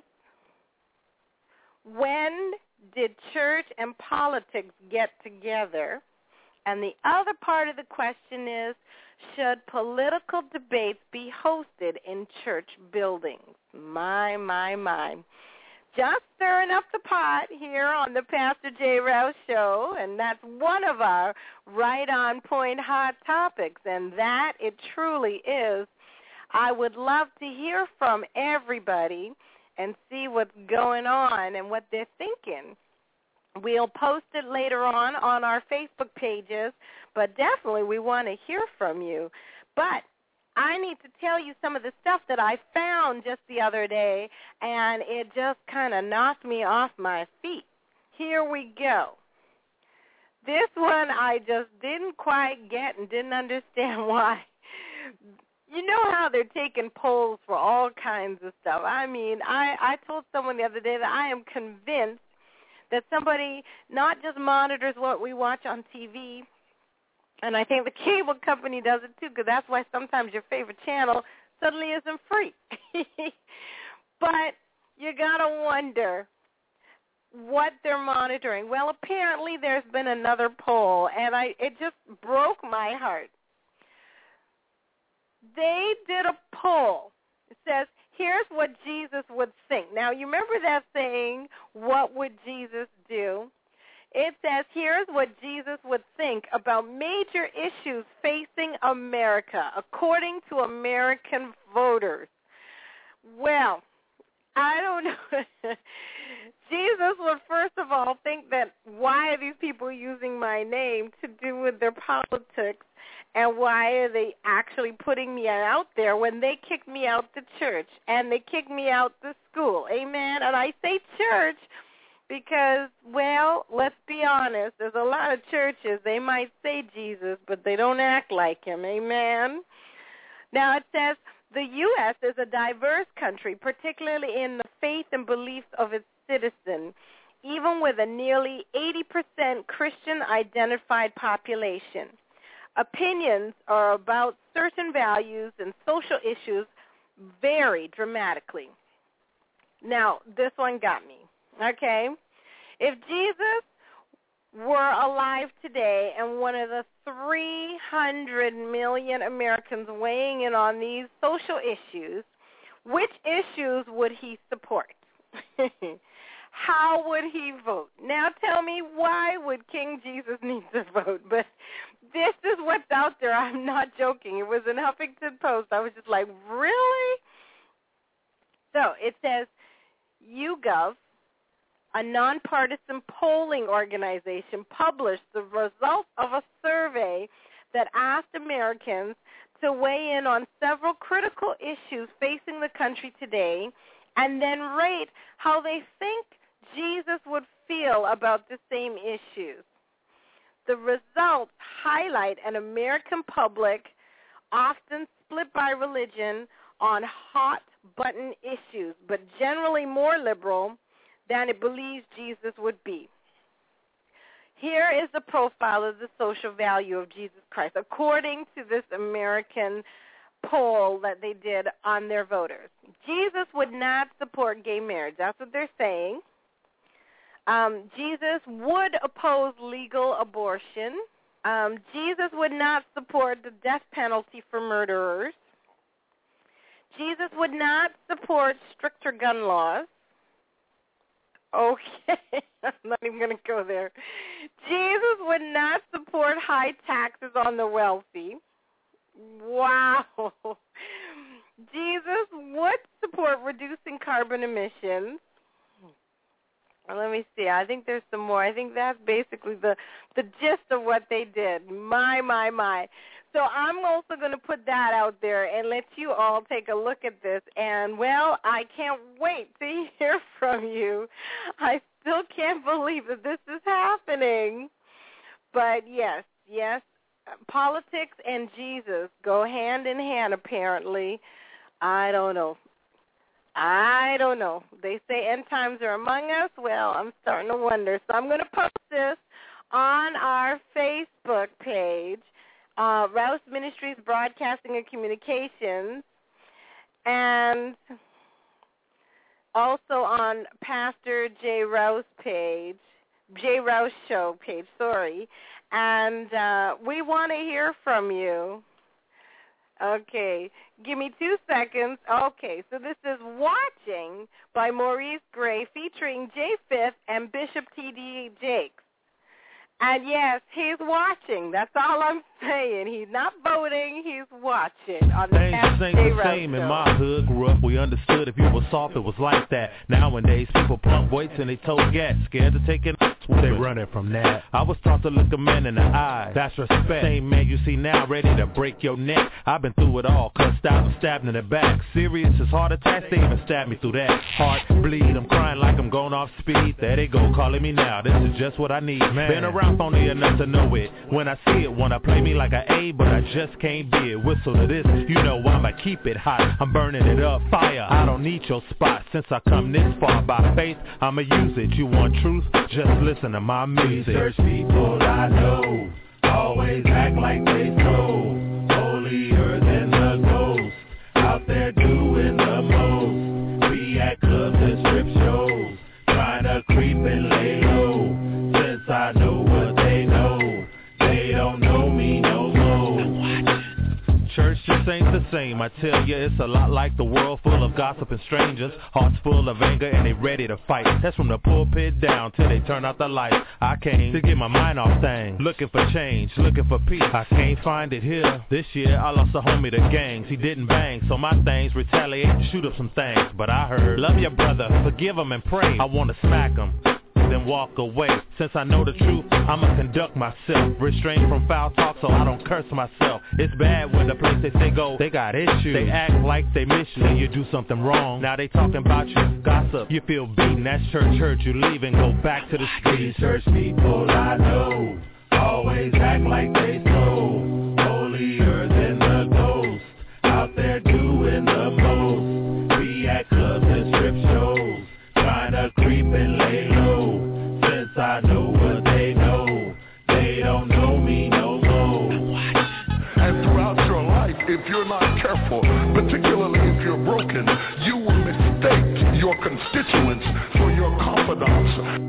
when did church and politics get together? And the other part of the question is, should political debates be hosted in church buildings? My, my, my. Just stirring up the pot here on the Pastor J. Rouse Show, and that's one of our right-on-point hot topics, and that it truly is. I would love to hear from everybody and see what's going on and what they're thinking. We'll post it later on on our Facebook pages, but definitely we want to hear from you. But I need to tell you some of the stuff that I found just the other day, and it just kind of knocked me off my feet. Here we go. This one I just didn't quite get and didn't understand why. You know how they're taking polls for all kinds of stuff. I mean, I, I told someone the other day that I am convinced that somebody not just monitors what we watch on T V, and I think the cable company does it too, because that's why sometimes your favorite channel suddenly isn't free. But you got to wonder what they're monitoring. Well, apparently there's been another poll, and I it just broke my heart. They did a poll. It says, here's what Jesus would think. Now, you remember that saying, what would Jesus do? It says, here's what Jesus would think about major issues facing America, according to American voters. Well, I don't know. Jesus would first of all think that why are these people using my name to do with their politics, and why are they actually putting me out there when they kicked me out the church and they kicked me out the school? Amen. And I say church because, well, let's be honest, there's a lot of churches, they might say Jesus, but they don't act like him. Amen. Now it says, the U S is a diverse country, particularly in the faith and beliefs of its citizens, even with a nearly eighty percent Christian-identified population. Opinions are about certain values and social issues vary dramatically. Now, this one got me, okay? If Jesus were alive today and one of the three hundred million Americans weighing in on these social issues, which issues would he support? How would he vote? Now tell me, why would King Jesus need to vote? But this is what's out there. I'm not joking. It was in Huffington Post. I was just like, really? So it says, YouGov, a nonpartisan polling organization, published the results of a survey that asked Americans to weigh in on several critical issues facing the country today and then rate how they think Jesus would feel about the same issues. The results highlight an American public often split by religion on hot-button issues, but generally more liberal than it believes Jesus would be. Here is the profile of the social value of Jesus Christ, according to this American poll that they did on their voters. Jesus would not support gay marriage. That's what they're saying. Um, Jesus would oppose legal abortion. Um, Jesus would not support the death penalty for murderers. Jesus would not support stricter gun laws. Okay, I'm not even going to go there. Jesus would not support high taxes on the wealthy. Wow. Jesus would support reducing carbon emissions. Let me see. I think there's some more. I think that's basically the, the gist of what they did. My, my, my. So I'm also going to put that out there and let you all take a look at this. And, well, I can't wait to hear from you. I still can't believe that this is happening. But, yes, yes, politics and Jesus go hand in hand, apparently. I don't know. I don't know. They say end times are among us. Well, I'm starting to wonder. So I'm going to post this on our Facebook page, uh, Rouse Ministries Broadcasting and Communications, and also on Pastor Jay Rouse page, Jay Rouse Show page, sorry. And uh, we want to hear from you. Okay, give me two seconds. Okay, so this is Watching by Maurice Gray featuring Jay Fifth and Bishop T D Jakes. And, yes, he's watching. That's all I'm saying. He's not voting. He's watching on the Things ain't the same in my hood. Grew up, we understood if you were soft, it was like that. Nowadays, people pump weights and they tote gas. Scared to take it, they running from that. I was taught to look a man in the eye. That's respect. Same man you see now ready to break your neck. I've been through it all, cussed out and stabbed in the back. Serious as heart attacks, they even stabbed me through that. Heart bleed, I'm crying like I'm going off speed. There they go, calling me now. This is just what I need. Man. Been around phony enough to know it. When I see it, wanna play me like an A, but I just can't be it. Whistle to this, you know I'ma keep it hot. I'm burning it up, fire. I don't need your spot. Since I come this far by faith, I'ma use it. You want truth? Just listen to my music. Research people I know always act like they know. Holier than the ghost, out there doing the most. Be at clubs and strip shows, trying to creep and lay low. Since I know what they know, they don't know me no more. Church just ain't the the same. I tell you, it's a lot like the world full of gossip and strangers. Hearts full of anger and they ready to fight. That's from the pulpit down till they turn out the lights. I came to get my mind off things, looking for change, looking for peace. I can't find it here. This year I lost a homie to gangs. He didn't bang, so my things retaliate and shoot up some things. But I heard, love your brother, forgive him and pray. I wanna smack him, then walk away. Since I know the truth, I'ma conduct myself, restrain from foul talk so I don't curse myself. It's bad when the place they say go, they got issues. They act like they miss you, and you do something wrong. Now they talking about you, gossip, you feel beaten. That's church hurt, you leave and go back to the street. These church people I know always act like they so holier than the ghost, out there doing the most. Be at clubs and strip shows, trying to creep and lay low. Since I know what they know, they don't know me no more. And throughout your life, if you're not careful, particularly if you're broken, you will mistake your constituents for your confidants.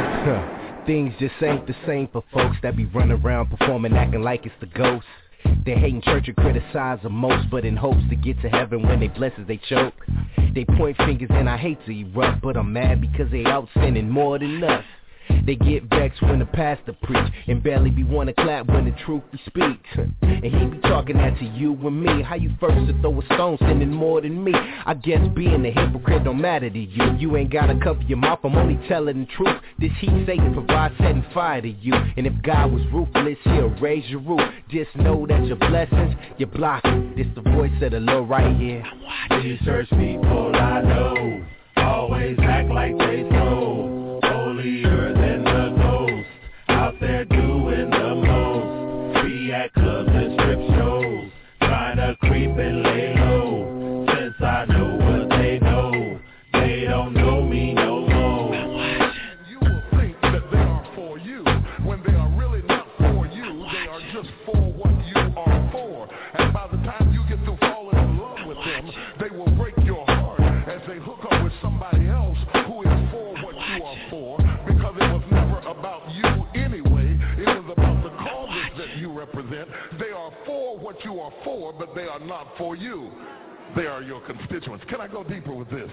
Things just ain't the same for folks that be running around performing, acting like it's the ghost. They hate in church and criticize the most, but in hopes to get to heaven when they bless as they choke. They point fingers and I hate to erupt, but I'm mad because they out sinning more than us. They get vexed when the pastor preach and barely be wanna clap when the truth he speaks. And he be talking that to you and me. How you first to throw a stone sinning more than me? I guess being a hypocrite don't matter to you. You ain't gotta cover your mouth, I'm only telling the truth. This heat Satan provides setting fire to you. And if God was ruthless, he'll raise your roof. Just know that your blessings, you're blocking. It's the voice of the Lord right here. These church people I know always act like they so holier than the ghost, out there doing the most. Be at clubs and strip shows, trying to creep and lay low. Since I know what they know, they don't know me no more. You will think that they are for you when they are really not for you. They are just for what you are for. And by the time you get through falling in love with them, they will break your heart as they hook up with somebody else who is for what you are for, because it was never about you anyway. It was about the causes that you represent. They are for what you are for, but they are not for you. They are your constituents. Can I go deeper with this?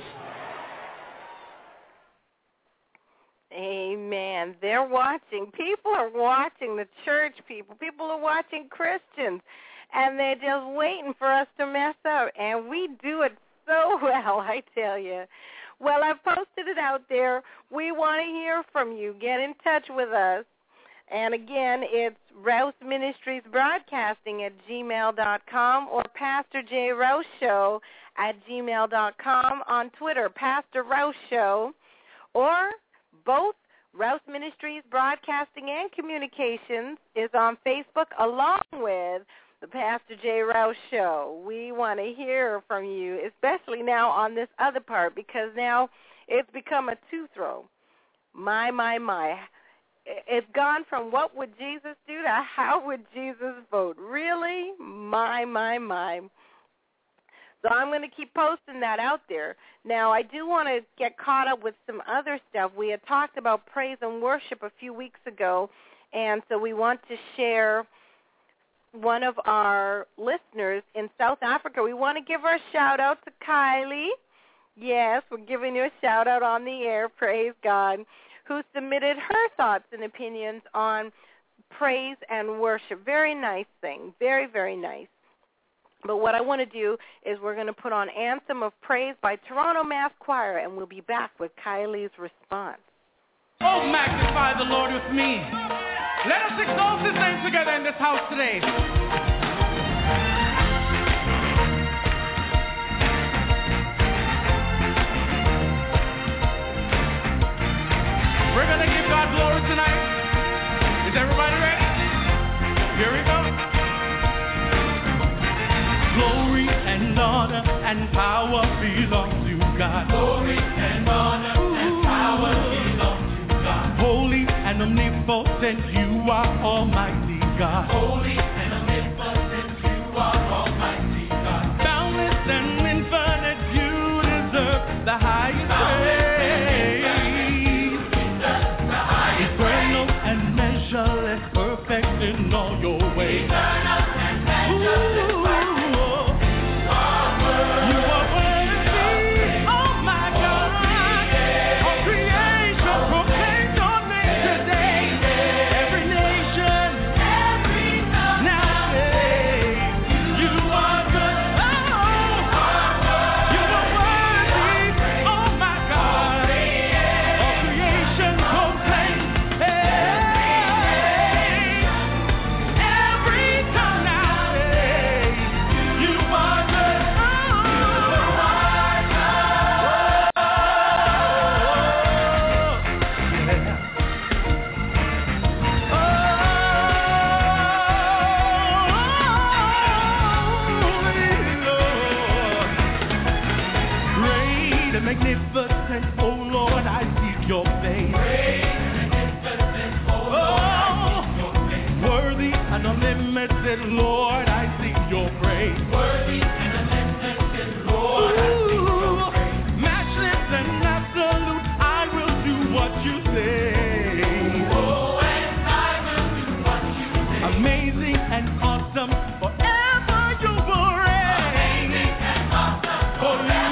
Amen. They're watching. People are watching, the church people. People are watching Christians, and they're just waiting for us to mess up, and we do it so well, I tell you. Well, I've posted it out there. We want to hear from you. Get in touch with us. And again, it's Rouse Ministries Broadcasting at gmail dot com or Pastor J. Rouse Show at gmail dot com. On Twitter, Pastor Rouse Show, or both Rouse Ministries Broadcasting and Communications is on Facebook, along with the Pastor J. Rouse Show. We want to hear from you, especially now on this other part, because now it's become a two-throw. My, my, my. It's gone from what would Jesus do to how would Jesus vote. Really? My, my, my. So I'm going to keep posting that out there. Now, I do want to get caught up with some other stuff. We had talked about praise and worship a few weeks ago, and so we want to share one of our listeners in South Africa. We want to give our shout-out to Kylie. Yes, we're giving you a shout-out on the air, praise God, who submitted her thoughts and opinions on praise and worship. Very nice thing, very, very nice. But what I want to do is we're going to put on Anthem of Praise by Toronto Mass Choir, and we'll be back with Kylie's response. Oh, magnify the Lord with me. Let us exalt his name together in this house today. We're going to give God glory tonight. Is everybody ready? Here we go. Glory and honor and power belong to God. Glory and honor Ooh. and power belong to God. Holy and omnipotent, you are Almighty God. Holy and omnipotent, you are Almighty God. Boundless and infinite, you deserve the highest praise. Eternal and measureless, perfect in all your ways. Eternal and measureless, perfect. your face. Oh, worthy and unlimited, Lord, I sing your praise. Worthy and unlimited, Lord, I sing your praise. Matchless and absolute, I will do what you say. Oh, and I will do what you say. Amazing and awesome, forever you will reign. Amazing and awesome, forever.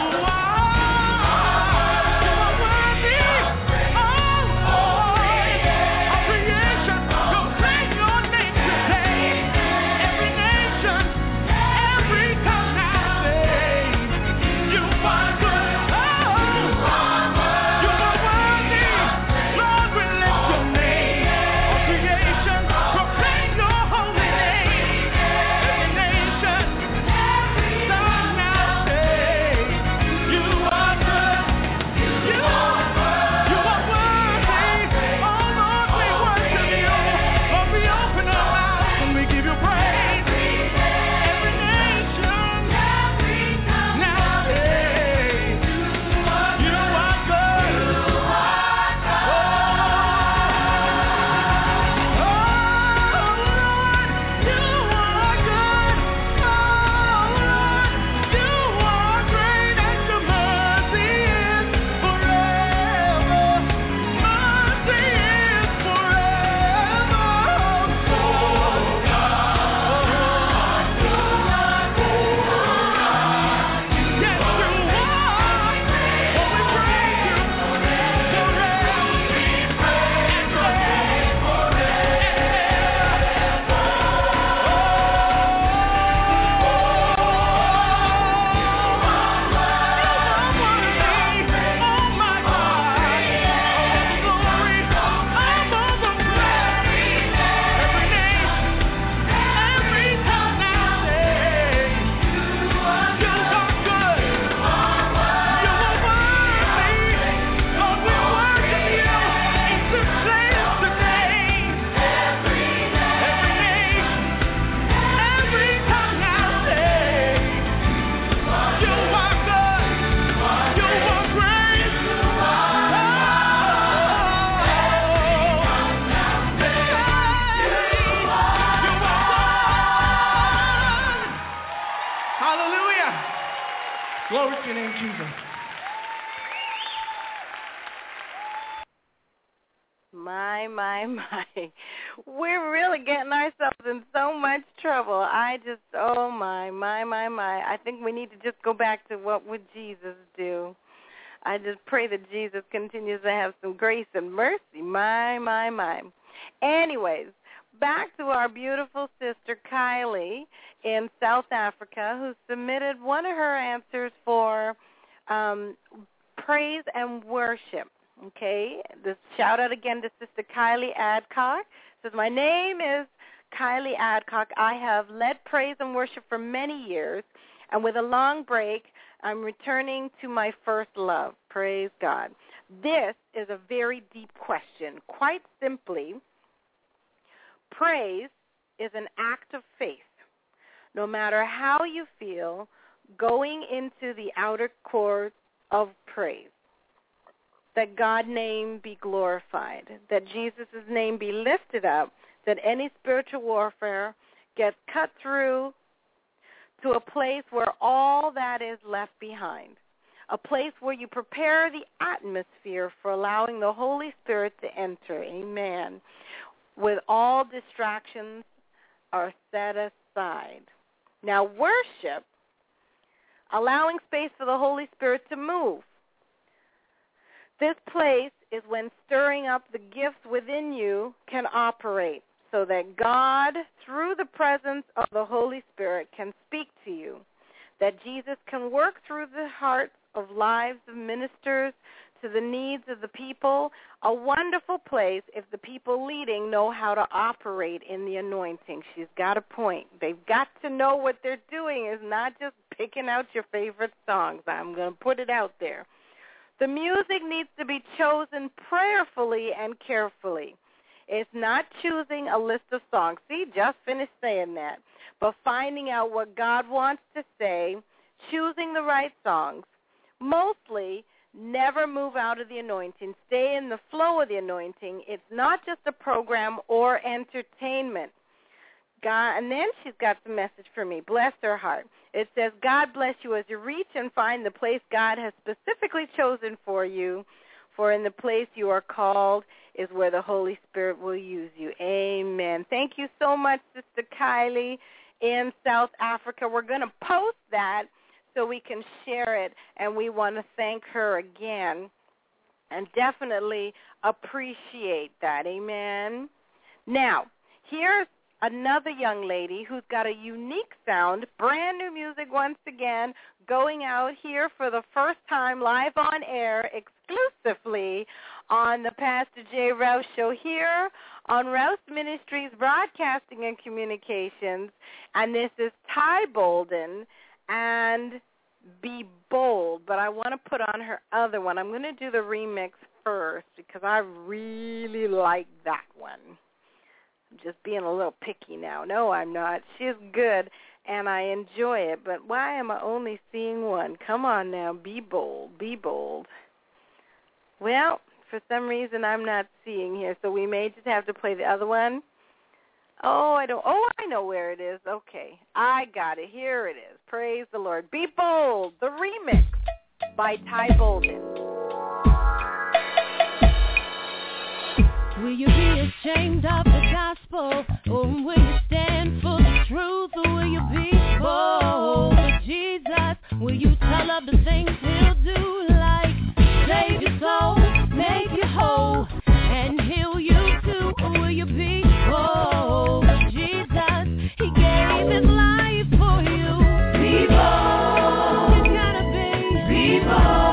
Glory to your name, Jesus. My, my, my. We're really getting ourselves in so much trouble. I just, oh, my, my, my, my. I think we need to just go back to what would Jesus do. I just pray that Jesus continues to have some grace and mercy. My, my, my. Anyways, back to our beautiful sister Kylie in South Africa, who submitted one of her answers for um, praise and worship. Okay, this shout out again to Sister Kylie Adcock. Says, my name is Kylie Adcock. I have led praise and worship for many years, and with a long break, I'm returning to my first love. Praise God. This is a very deep question. Quite simply, praise is an act of faith. No matter how you feel, going into the outer court of praise, that God's name be glorified, that Jesus' name be lifted up, that any spiritual warfare gets cut through to a place where all that is left behind, a place where you prepare the atmosphere for allowing the Holy Spirit to enter. Amen. With all distractions are set aside. Now, worship, allowing space for the Holy Spirit to move. This place is when stirring up the gifts within you can operate so that God, through the presence of the Holy Spirit, can speak to you, that Jesus can work through the hearts of lives of ministers to the needs of the people. A wonderful place if the people leading know how to operate in the anointing. She's got a point. They've got to know what they're doing is not just picking out your favorite songs. I'm going to put it out there. The music needs to be chosen prayerfully and carefully. It's not choosing a list of songs. See, just finished saying that. But finding out what God wants to say, choosing the right songs. Mostly, Never move out of the anointing. Stay in the flow of the anointing. It's not just a program or entertainment. God, and then she's got the message for me. Bless her heart. It says, God bless you as you reach and find the place God has specifically chosen for you. For in the place you are called is where the Holy Spirit will use you. Amen. Thank you so much, Sister Kylie in South Africa. We're going to post that so we can share it, and we want to thank her again and definitely appreciate that. Amen. Now, here's another young lady who's got a unique sound, brand new music once again, going out here for the first time live on air exclusively on the Pastor J. Rouse Show here on Rouse Ministries Broadcasting and Communications. And this is Ty Bolden and Be Bold. But I want to put on her other one. I'm going to do the remix first because I really like that one. I'm just being a little picky now. No, I'm not. She's good, and I enjoy it. But why am I only seeing one? Come on now. Be bold. Be bold. Well, for some reason I'm not seeing here, so we may just have to play the other one. Oh, I don't. Oh, I know where it is. Okay. I got it. Here it is. Praise the Lord. Be Bold, the remix by Ty Bolden. Will you be ashamed of the gospel, or will you stand for the truth, or will you be bold for Jesus? Will you tell of the things he'll do, like save your soul, make you whole, and heal you too? Or will you be bold for Jesus? He gave his life for you. Be bold. You gotta be. Be bold.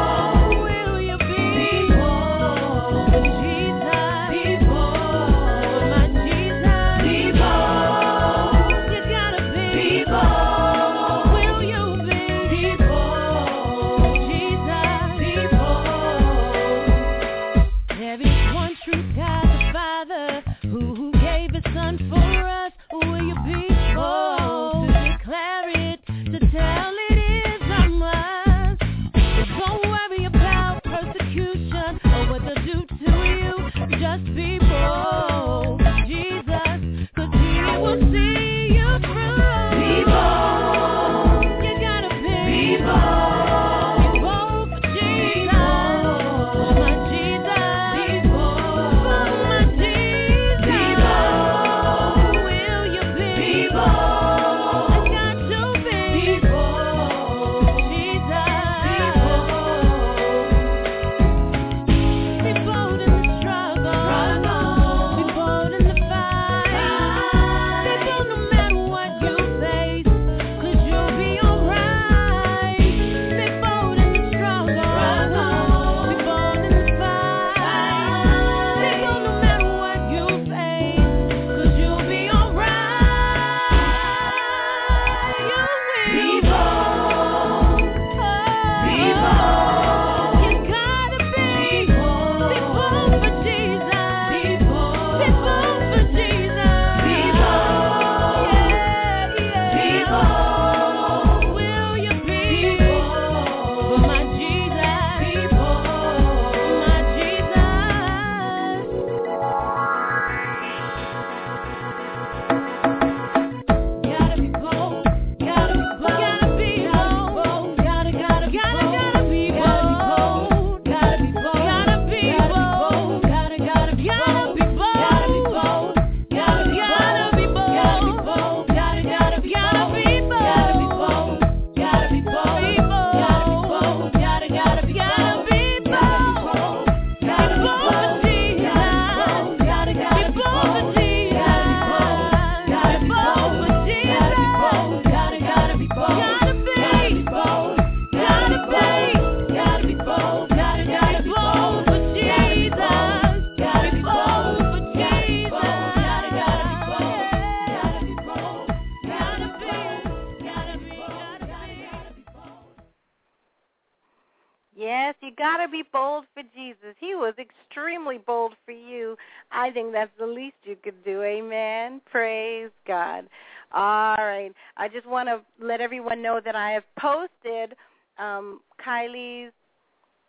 Be bold for Jesus. He was extremely bold for you. I think that's the least you could do. Amen. Praise God. All right. I just want to let everyone know that I have posted um, Kylie's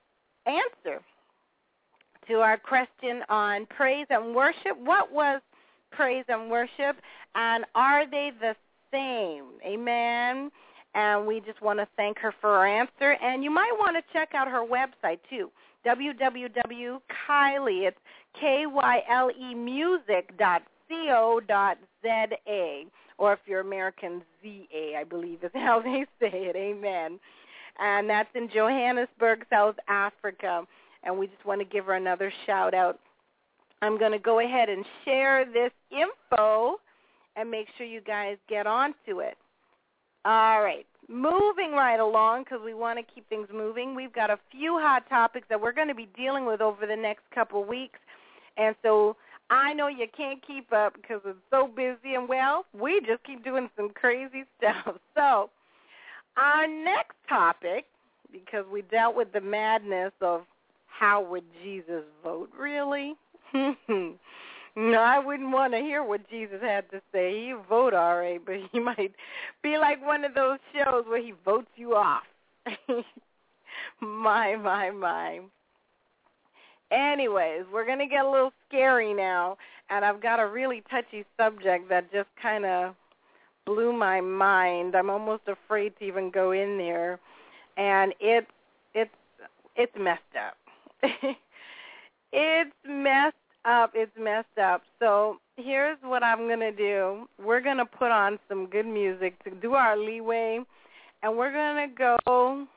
answer to our question on praise and worship. What was praise and worship, and are they the same? Amen. And we just want to thank her for her answer. And you might want to check out her website, too, w w w dot kylie, it's K Y L E music dot co dot z a, or if you're American, Z A, I believe is how they say it. Amen. And that's in Johannesburg, South Africa. And we just want to give her another shout-out. I'm going to go ahead and share this info and make sure you guys get onto it. All right, moving right along because we want to keep things moving. We've got a few hot topics that we're going to be dealing with over the next couple of weeks. And so I know you can't keep up because it's so busy, and, well, we just keep doing some crazy stuff. So our next topic, because we dealt with the madness of how would Jesus vote, really? No, I wouldn't want to hear what Jesus had to say. He vote all right, but he might be like one of those shows where he votes you off. My, my, my. Anyways, we're going to get a little scary now, and I've got a really touchy subject that just kind of blew my mind. I'm almost afraid to even go in there, and it's it's it's messed up. It's messed up. It's messed up. So here's what I'm going to do. We're going to put on some good music to do our leeway, and we're going to go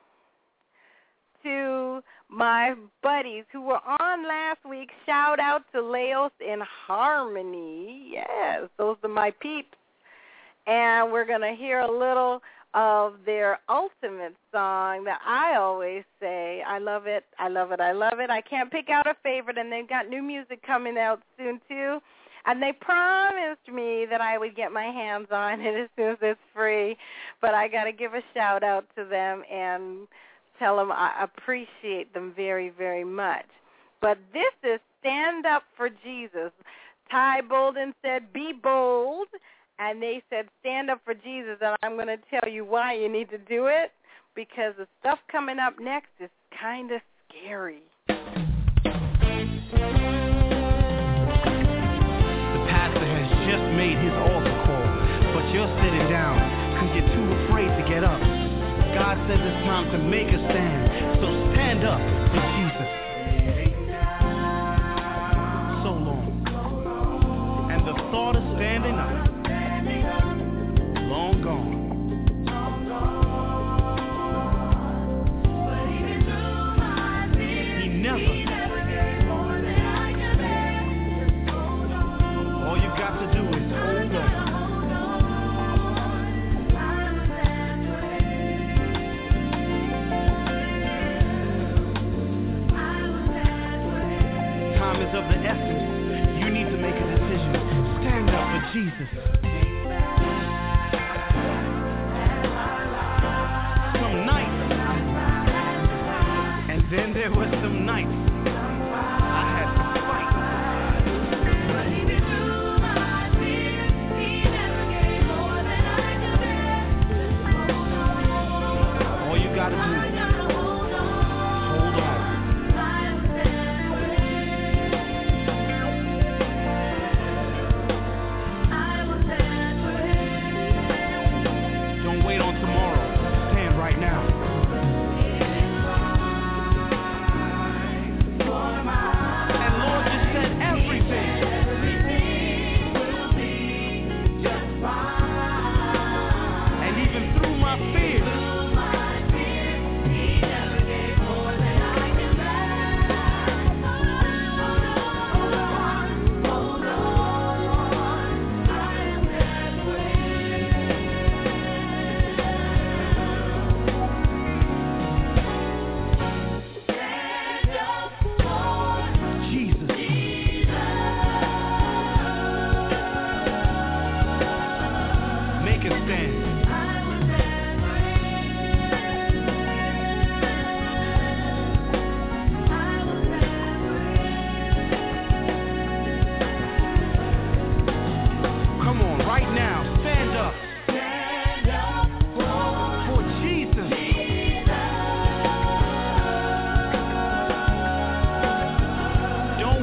to my buddies who were on last week. Shout out to Laos in Harmony. Yes, those are my peeps. And we're going to hear a little of their ultimate song that I always say, I love it, I love it, I love it. I can't pick out a favorite, and they've got new music coming out soon, too. And they promised me that I would get my hands on it as soon as it's free. But I got to give a shout-out to them and tell them I appreciate them very, very much. But this is Stand Up for Jesus. Ty Bolden said, be bold. And they said, stand up for Jesus, and I'm going to tell you why you need to do it, because the stuff coming up next is kind of scary. The pastor has just made his altar call, but you're sitting down because you're too afraid to get up. God says it's time to make a stand, so stand up for Jesus. So long. And the thought of standing up, long gone. He never. All you got to do is hold on. Time is of the essence. You need to make a decision. Stand up for Jesus. Then there were some nights I had to fight. But he did through my tears. He never gave more than I could bear. All you gotta do is hold on. Don't wait on tomorrow. Stand right now.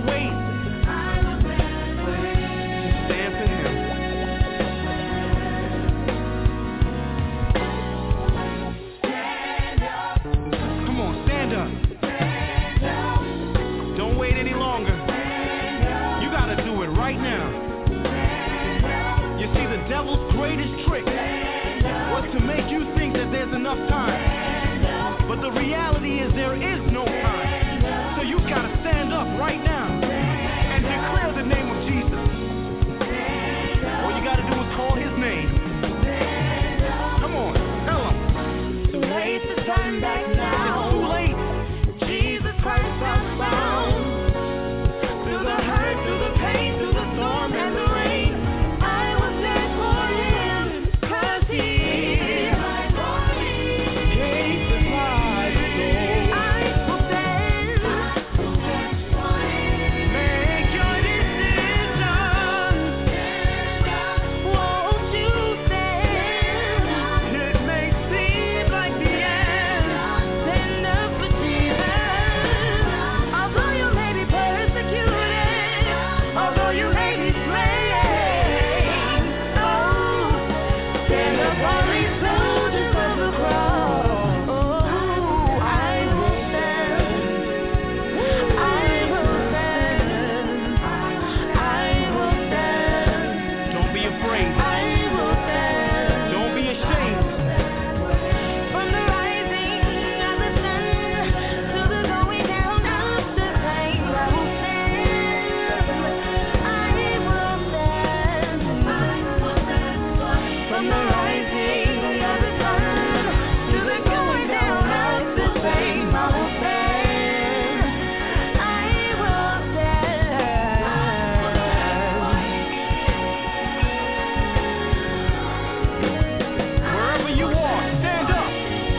wait. Stand for him. Come on, stand up. Don't wait any longer. You gotta do it right now. You see, the devil's greatest trick was to make you think that there's enough time. But the reality is there is no time. So you've got to stand up right now and declare the name of Jesus. All you got to do is call his name. Come on, tell him. Too late to turn back now. It's too late. Jesus Christ I found. Through the hurt, through the pain, through the storm and the rain, I was there for him, 'cause he died for me. Take the prize, Lord. I will stand. Make your decision. Won't you stand? It may seem like the end. Stand up for Jesus. Although you may be persecuted, although you may be slain, oh, stand up for these soldiers of the cross. Oh, I will stand. I will stand. I will stand. Don't be afraid. I will stand. Don't be ashamed. From the rising of the sun to the going down of the same, I will stand. I will stand. From the rising of the sun to the going down of the same, I will stand. I will stand. Wherever you are, stand up.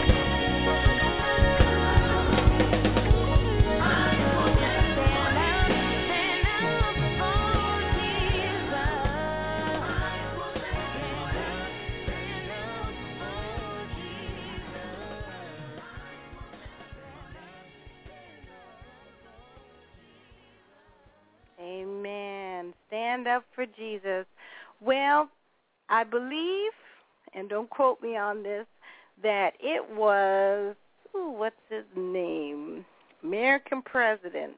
Amen. Stand up for Jesus. Well, I believe, and don't quote me on this, that it was, ooh, what's his name? American president.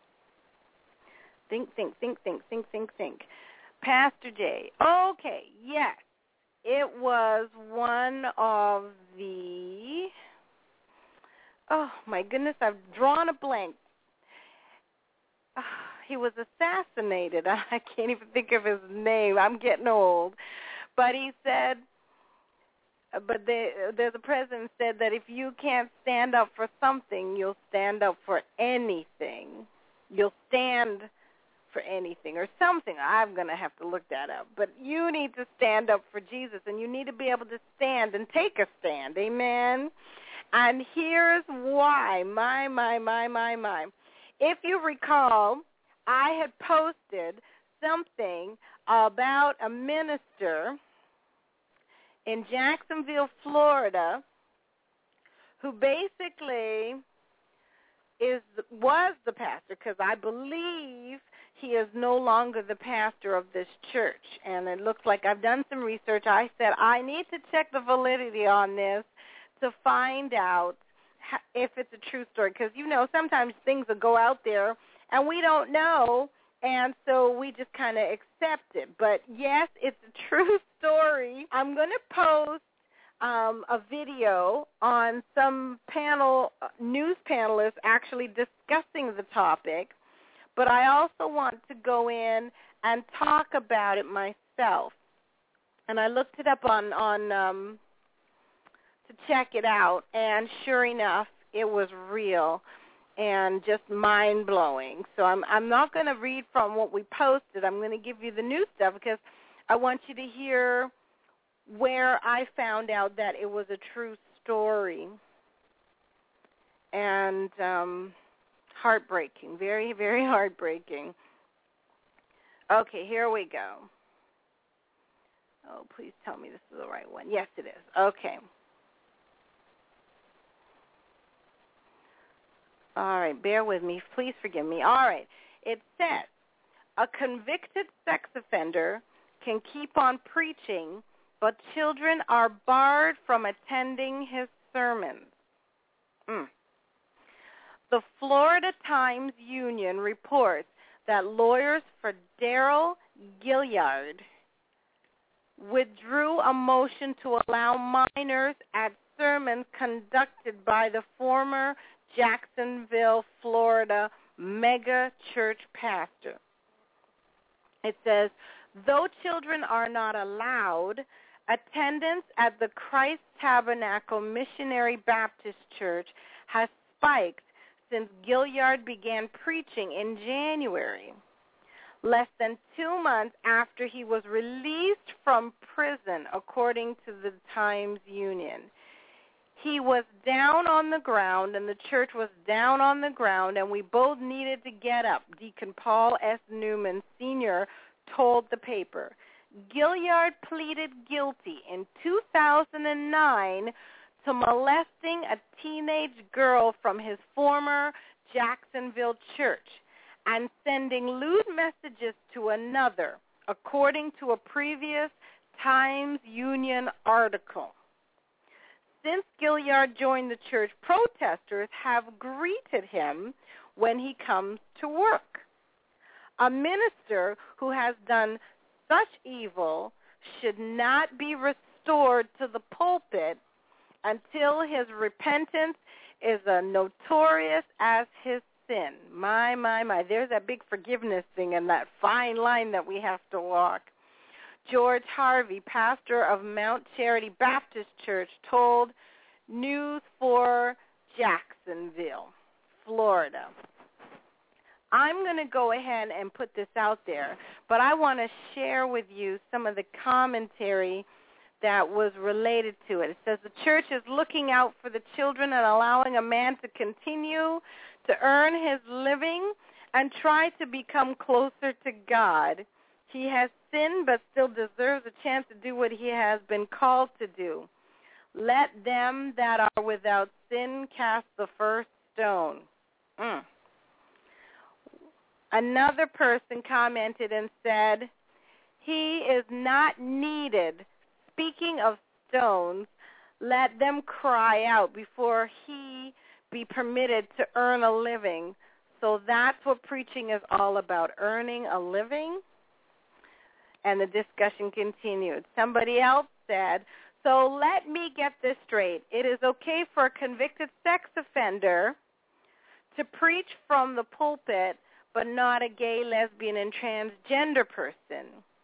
Think, think, think, think, think, think, think. Pastor J. Okay, yes. It was one of the, oh my goodness, I've drawn a blank. Ah, he was assassinated. I can't even think of his name. I'm getting old. But he said, but they, there's a president said that if you can't stand up for something, you'll stand up for anything. You'll stand for anything or something. I'm going to have to look that up. But you need to stand up for Jesus, and you need to be able to stand and take a stand. Amen? And here's why. My, my, my, my, my. If you recall, I had posted something about a minister in Jacksonville, Florida, who basically is was the pastor, because I believe he is no longer the pastor of this church. And it looks like I've done some research. I said I need to check the validity on this to find out if it's a true story, because, you know, sometimes things will go out there and we don't know, and so we just kind of accept it. But, yes, it's a true story. I'm going to post um, a video on some panel, news panelists actually discussing the topic, but I also want to go in and talk about it myself. And I looked it up on, on um, to check it out, and sure enough, it was real and just mind-blowing. So I'm I'm not going to read from what we posted. I'm going to give you the new stuff because I want you to hear where I found out that it was a true story. And um, heartbreaking, very, very heartbreaking. Okay, here we go. Oh, please tell me this is the right one. Yes, it is. Okay. All right, bear with me. Please forgive me. All right. It says, a convicted sex offender can keep on preaching, but children are barred from attending his sermons. Mm. The Florida Times Union reports that lawyers for Darrell Gilliard withdrew a motion to allow minors at sermons conducted by the former Jacksonville, Florida mega church pastor. It says, though children are not allowed, attendance at the Christ Tabernacle Missionary Baptist Church has spiked since Gilliard began preaching in January, less than two months after he was released from prison, according to the Times Union. He was down on the ground, and the church was down on the ground, and we both needed to get up, Deacon Paul S. Newman, Senior told the paper. Gilliard pleaded guilty in two thousand nine to molesting a teenage girl from his former Jacksonville church and sending lewd messages to another, according to a previous Times Union article. Since Gilliard joined the church, protesters have greeted him when he comes to work. A minister who has done such evil should not be restored to the pulpit until his repentance is as notorious as his sin. My, my, my. There's that big forgiveness thing and that fine line that we have to walk. George Harvey, pastor of Mount Charity Baptist Church, told News for Jacksonville, Florida. I'm going to go ahead and put this out there, but I want to share with you some of the commentary that was related to it. It says the church is looking out for the children and allowing a man to continue to earn his living and try to become closer to God. He has sinned but still deserves a chance to do what he has been called to do. Let them that are without sin cast the first stone. Mm. Another person commented and said, he is not needed. Speaking of stones, let them cry out before he be permitted to earn a living. So that's what preaching is all about, earning a living. And the discussion continued. Somebody else said, so let me get this straight. It is okay for a convicted sex offender to preach from the pulpit, but not a gay, lesbian, and transgender person.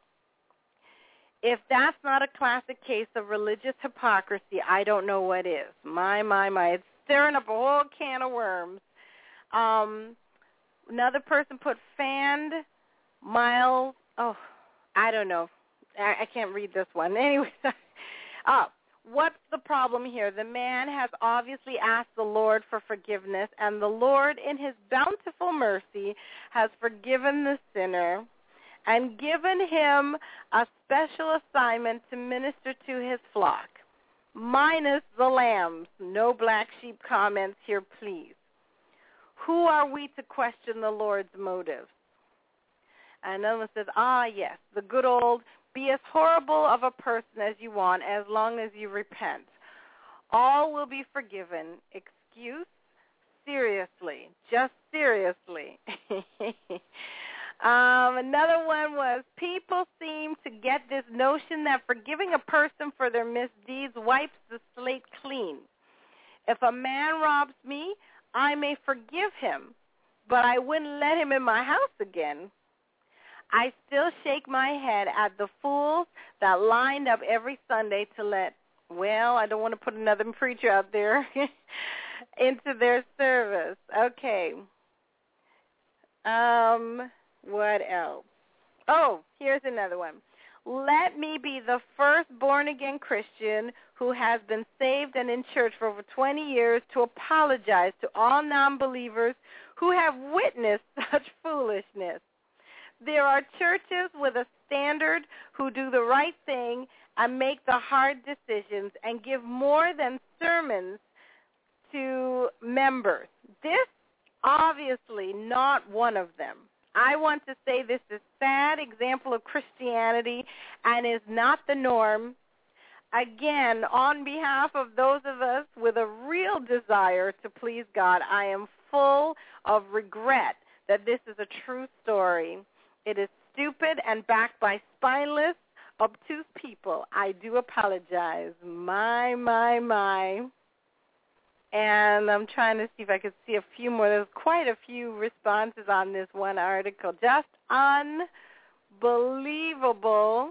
If that's not a classic case of religious hypocrisy, I don't know what is. My, my, my. It's stirring up a whole can of worms. Um, another person put fanned miles. Oh, I don't know. I, I can't read this one. Anyway, uh, what's the problem here? The man has obviously asked the Lord for forgiveness, and the Lord, in his bountiful mercy, has forgiven the sinner and given him a special assignment to minister to his flock, minus the lambs. No black sheep comments here, please. Who are we to question the Lord's motives? And another one says, ah, yes, the good old, be as horrible of a person as you want as long as you repent. All will be forgiven. Excuse? Seriously. Just seriously. um, another one was, people seem to get this notion that forgiving a person for their misdeeds wipes the slate clean. If a man robs me, I may forgive him, but I wouldn't let him in my house again. I still shake my head at the fools that lined up every Sunday to let, well, I don't want to put another preacher out there, into their service. Okay. Um, what else? Oh, here's another one. Let me be the first born-again Christian who has been saved and in church for over twenty years to apologize to all non-believers who have witnessed such foolishness. There are churches with a standard who do the right thing and make the hard decisions and give more than sermons to members. This, obviously, not one of them. I want to say this is a sad example of Christianity and is not the norm. Again, on behalf of those of us with a real desire to please God, I am full of regret that this is a true story. It is stupid and backed by spineless, obtuse people. I do apologize. My, my, my. And I'm trying to see if I could see a few more. There's quite a few responses on this one article. Just unbelievable.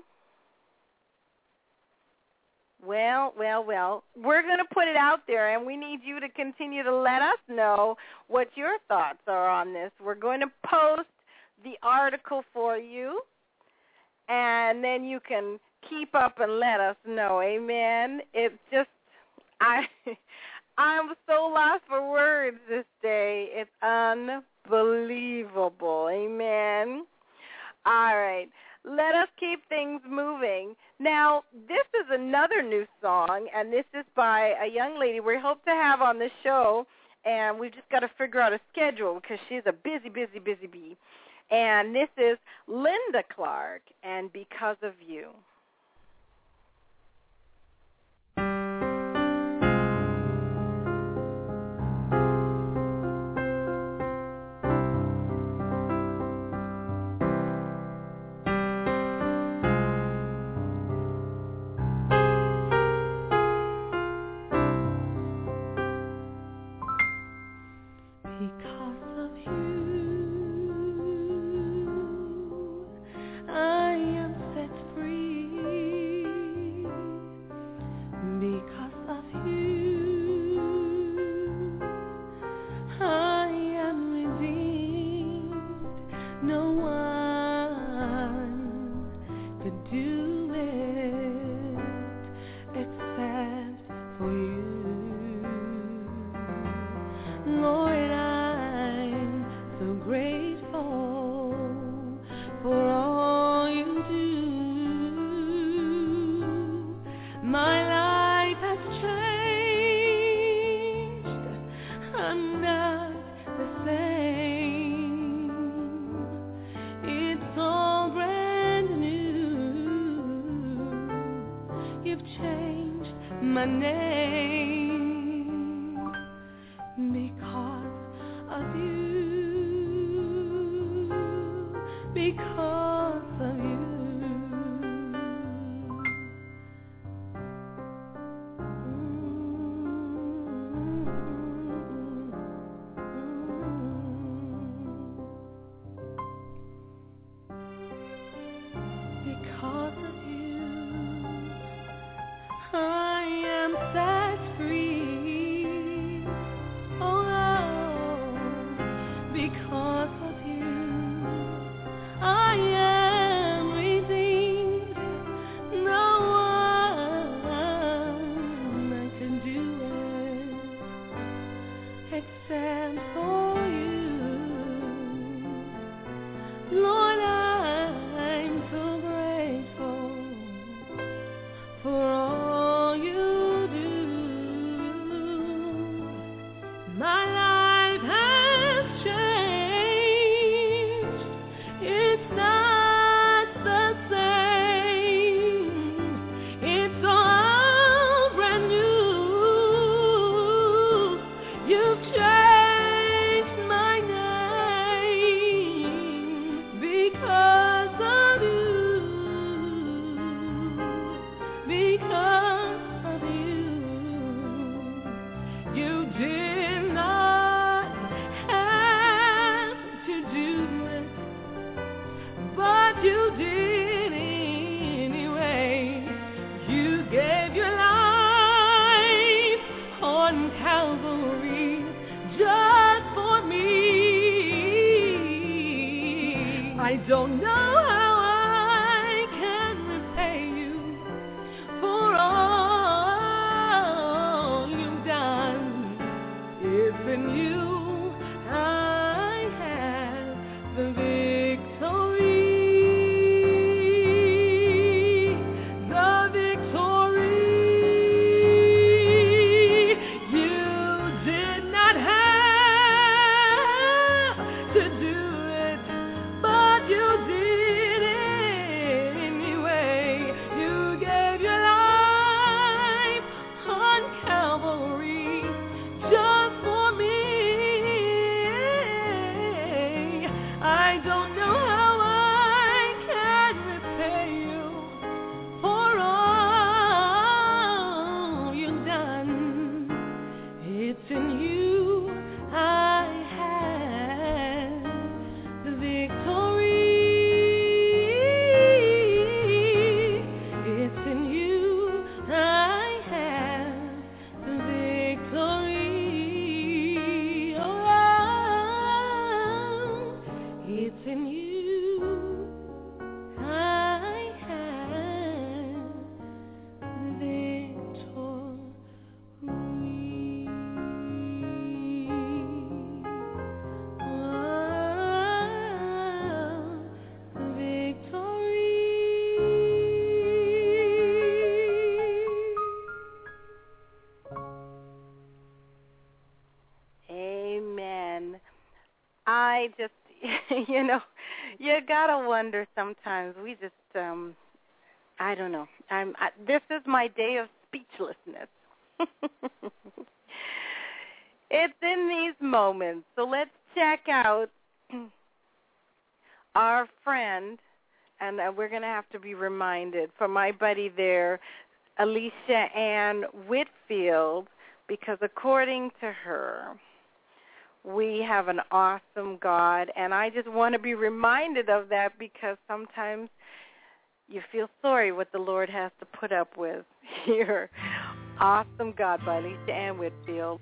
Well, well, well. We're going to put it out there, and we need you to continue to let us know what your thoughts are on this. We're going to post the article for you, and then you can keep up and let us know. Amen. It's just, I... I'm so lost for words this day. It's unbelievable. Amen. All right. Let us keep things moving. Now, this is another new song, and this is by a young lady we hope to have on the show, and we've just got to figure out a schedule because she's a busy, busy, busy bee. And this is Linda Clark, and Because of You. I just, you know, you gotta wonder sometimes. We just, um, I don't know. I'm. I, this is my day of speechlessness. It's in these moments. So let's check out our friend, and uh, we're gonna have to be reminded for my buddy there, Alicia Ann Whitfield, because according to her, we have an awesome God, and I just want to be reminded of that because sometimes you feel sorry what the Lord has to put up with here. Awesome God by Alicia Ann Whitfield.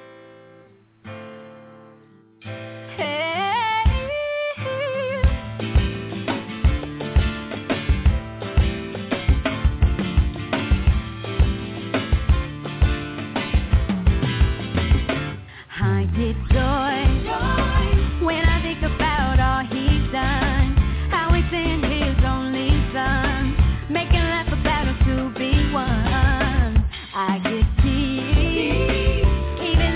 I get joy, joy when I think about all He's done. How He sent His only Son, making life a battle to be won. I get peace, even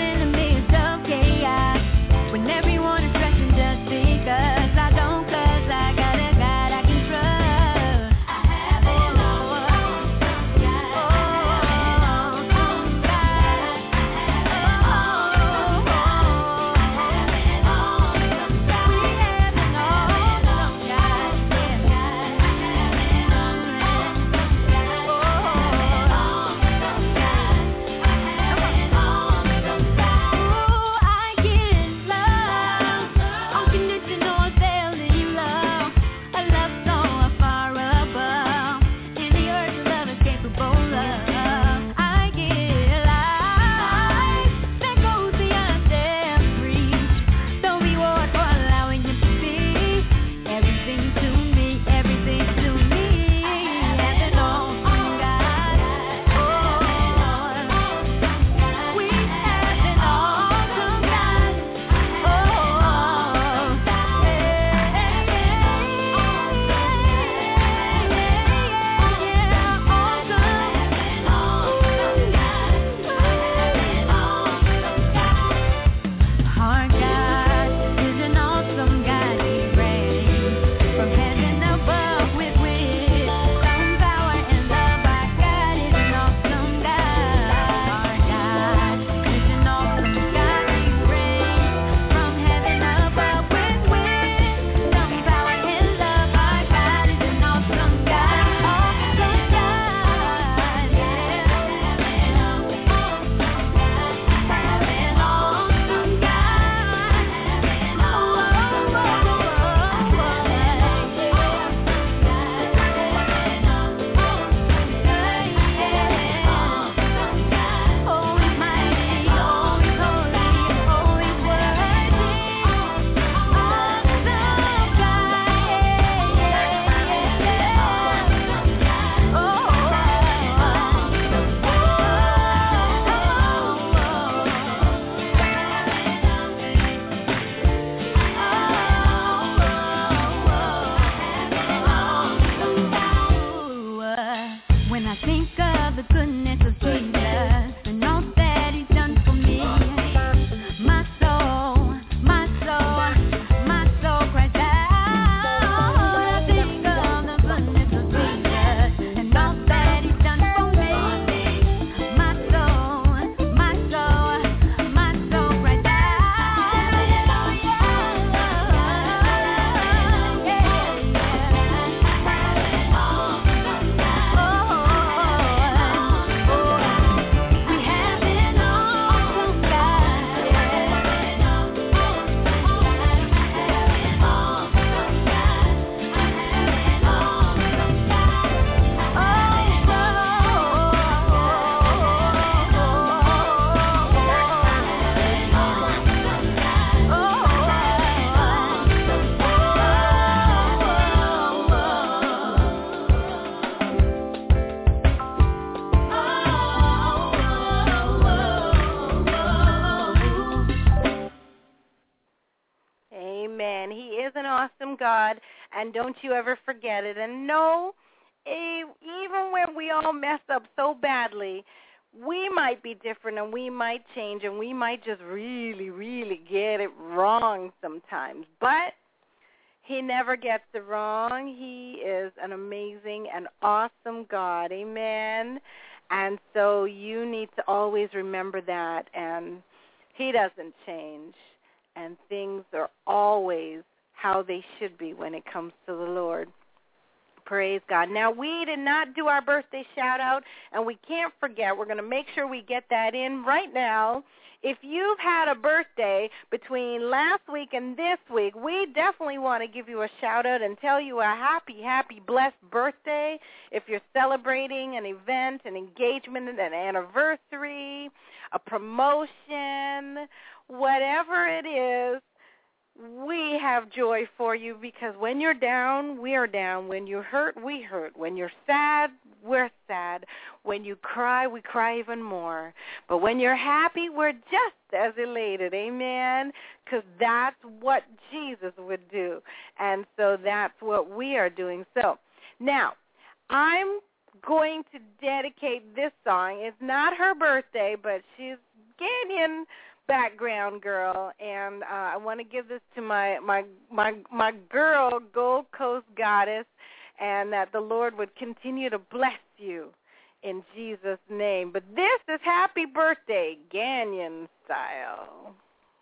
God, and don't you ever forget it. And know, even when we all mess up so badly, we might be different and we might change and we might just really, really get it wrong sometimes. But he never gets it wrong. He is an amazing and awesome God. Amen. And so you need to always remember that. And he doesn't change. And things are always how they should be when it comes to the Lord. Praise God. Now, we did not do our birthday shout-out, and we can't forget. We're going to make sure we get that in right now. If you've had a birthday between last week and this week, we definitely want to give you a shout-out and tell you a happy, happy, blessed birthday. If you're celebrating an event, an engagement, an anniversary, a promotion, whatever it is, we have joy for you, because when you're down, we're down. When you're hurt, we hurt. When you're sad, we're sad. When you cry, we cry even more. But when you're happy, we're just as elated, amen, because that's what Jesus would do. And so that's what we are doing. So now, I'm going to dedicate this song. It's not her birthday, but she's Ghanaian background girl, and uh, I want to give this to my, my my my girl, Gold Coast Goddess, and that the Lord would continue to bless you in Jesus' name. But this is Happy Birthday, Ghanaian style.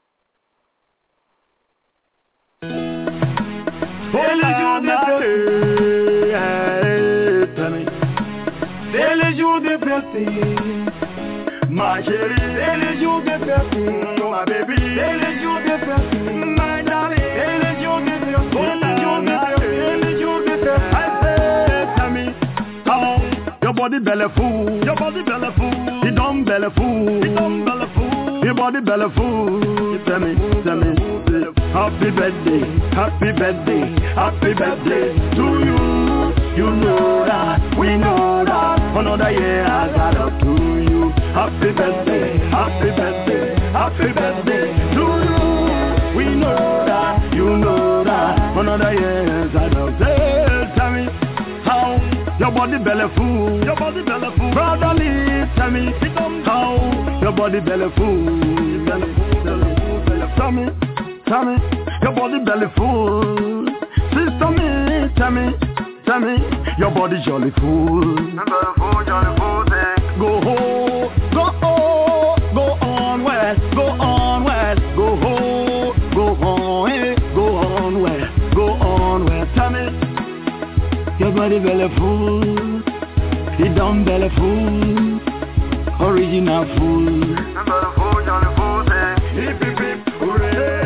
C'est le jour de fête. Ma chérie, c'est le jour de fête. Oh ma baby, c'est le jour de fête. My darling, c'est le jour de fête. C'est le jour de fête. C'est le jour de fête. I say, tell me, how your body belly full. Your body belly full. You don't belly full. You don't belly full. Your body belly full. Tell me, tell me, happy birthday, happy birthday, happy birthday to you. You know that, we know that. Another year I got up to you. Happy birthday, happy birthday, happy birthday to you. We know that, you know that. Another year I got up to you. Tell me how your body belly full. Your body belly full. Brother Lee, tell me how your body belly full. Tell me, tell me, your body belly full. Sister me, tell me. Tell me, your body jolly full. Full, jolly full, go home, go on, go on west, go on west, go home, go on, hey, go on west, go on west. Tell me, your body belly full, it don't belly full, original full. Full, jolly full, hip hip hip, hooray.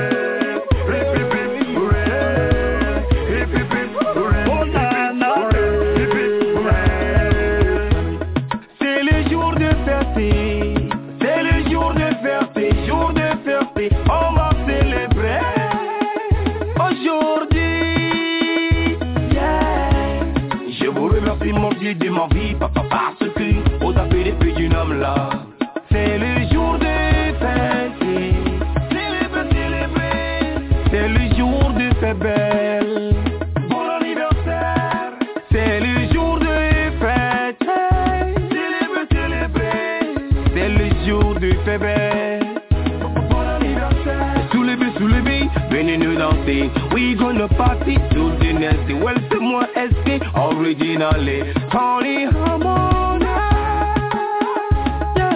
De ma vie, papa, parce que vous avez les plus d'un homme là. C'est le jour de fête, célébrer, célébrer. C'est le jour de fête belle. Bon anniversaire. C'est le jour de fête, célébrer, célébrer. C'est le jour de fête belle. Bon anniversaire. Soulevez, soulevez, venez nous danser. We gonna party to the next day. Well, c'est moi S P, originally. Holy harmony, yeah.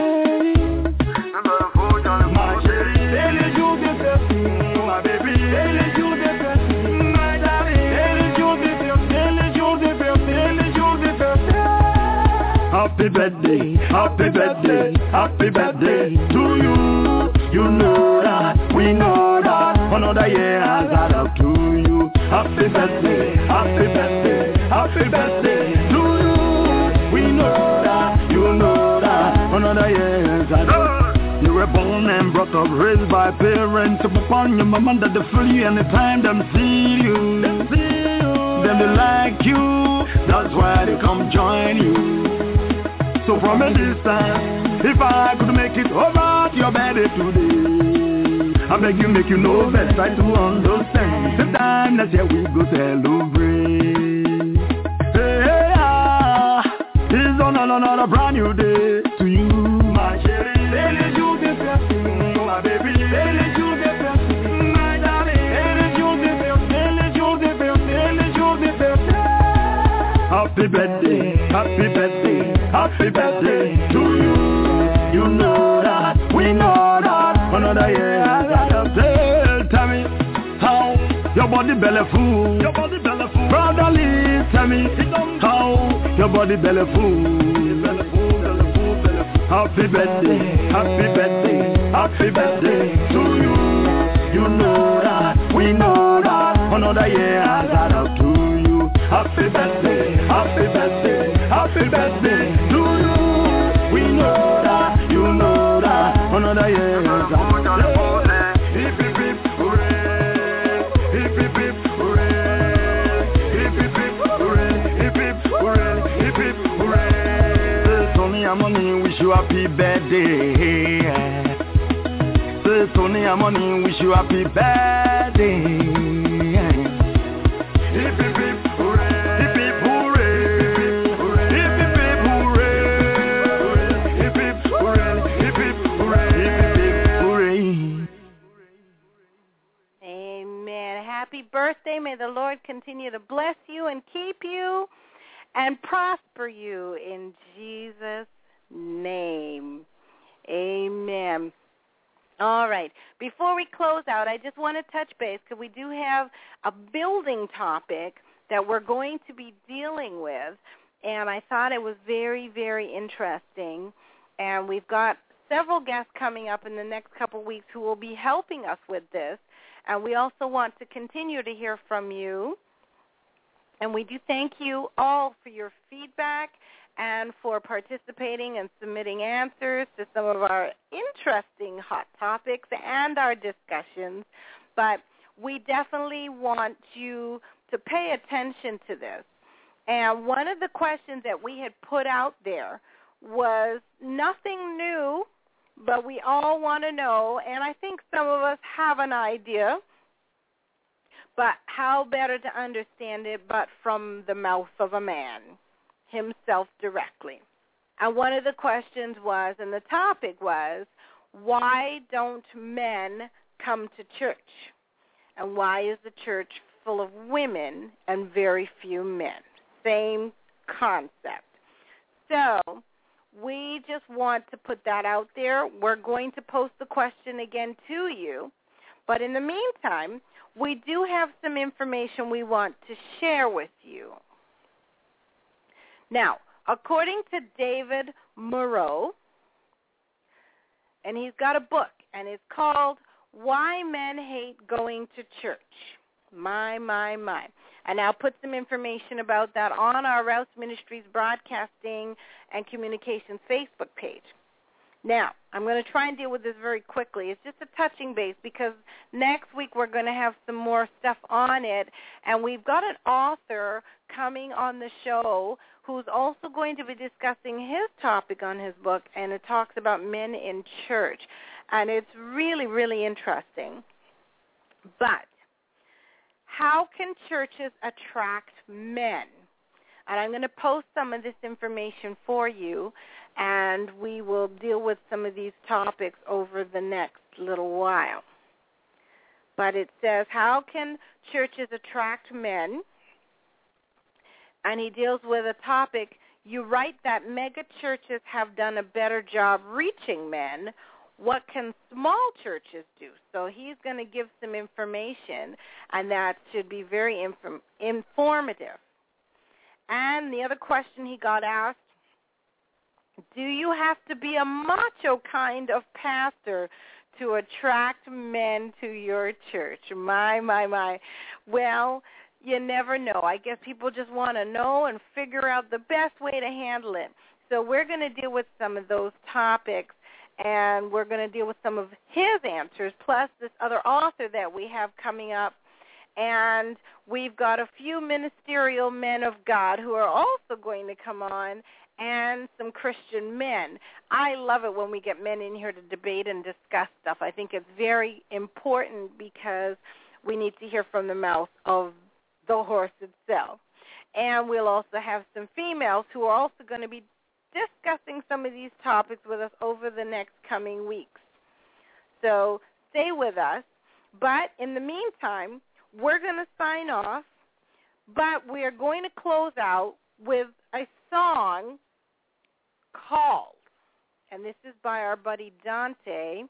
Ma chérie, c'est le jour de fête. Ma baby, c'est le jour de fête. My darling, c'est le jour de fête. C'est le jour de fête. C'est le jour de fête. Happy birthday, happy birthday, happy birthday to you. You know that, we know that. Another year I got up to you. Happy birthday, happy birthday, happy birthday to you. We know that, you know that. Another year I got up. You were born and brought up, raised by parents. Up upon your mama that they feel you anytime them see you. Them see you. Them they like you. That's why they come join you. So from a distance, if I could make it over to your bed today, I beg you, make you know best, try to understand. The time that's here we go celebrate. Hey, ah, it's on another brand new day to you, my chérie. C'est le jour de fête, my baby. C'est le jour de fête, my darling. C'est le jour de fête, c'est le jour de fête, c'est le jour de fête. Happy birthday, happy birthday, happy birthday to you. You know that, we know that. Another year I got to tell me how your body belly full, your body belly full. Brotherly, tell me how your body belly full. Happy birthday, happy birthday, happy birthday to you. You know that, we know that. Another year I got up to you. Happy birthday, happy birthday, happy birthday to you. We know that, you know that. Another year I got up to you. Hip hip hip hooray, hip hip hip hooray, hip hip hip hooray, hip hip hooray, hip hip hooray. Tony Amoni, wish you happy birthday. Say Tony Amoni, wish you happy birthday. Hip hip hip hooray, hip hip hooray, hip hip hip hooray, hip hip hooray, hip hip hooray, hip hip hooray. Amen. Happy birthday. May the Lord continue to bless you and keep you and prosper you in Jesus' name. Amen. All right. Before we close out, I just want to touch base because we do have a building topic that we're going to be dealing with, and I thought it was very, very interesting. And we've got several guests coming up in the next couple weeks who will be helping us with this, and we also want to continue to hear from you. And we do thank you all for your feedback and for participating and submitting answers to some of our interesting hot topics and our discussions. But we definitely want you to pay attention to this. And one of the questions that we had put out there was nothing new, but we all want to know, and I think some of us have an idea, but how better to understand it but from the mouth of a man himself directly. And one of the questions was, and the topic was, why don't men come to church? And why is the church full of women and very few men? Same concept. So we just want to put that out there. We're going to post the question again to you. But in the meantime, we do have some information we want to share with you. Now, according to David Moreau, and he's got a book, and it's called Why Men Hate Going to Church. My, my, my. And I'll put some information about that on our Rouse Ministries Broadcasting and Communications Facebook page. Now, I'm going to try and deal with this very quickly. It's just a touching base because next week we're going to have some more stuff on it, and we've got an author coming on the show who's also going to be discussing his topic on his book, and it talks about men in church. And it's really, really interesting. But how can churches attract men? And I'm going to post some of this information for you, and we will deal with some of these topics over the next little while. But it says, how can churches attract men? And he deals with a topic, you write that mega churches have done a better job reaching men. What can small churches do? So he's going to give some information, and that should be very inform- informative. And the other question he got asked, do you have to be a macho kind of pastor to attract men to your church? My, my, my. Well, you never know. I guess people just want to know and figure out the best way to handle it. So we're going to deal with some of those topics, and we're going to deal with some of his answers, plus this other author that we have coming up. And we've got a few ministerial men of God who are also going to come on, and some Christian men. I love it when we get men in here to debate and discuss stuff. I think it's very important because we need to hear from the mouth of the horse itself. And we'll also have some females who are also going to be discussing some of these topics with us over the next coming weeks. So stay with us. But in the meantime, we're going to sign off, but we are going to close out with a song called, and this is by our buddy Dante,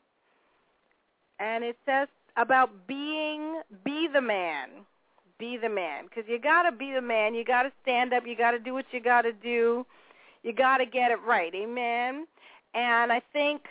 and it says about being, be the man, be the man, because you got to be the man, you got to stand up, you got to do what you got to do, you got to get it right, amen? And I think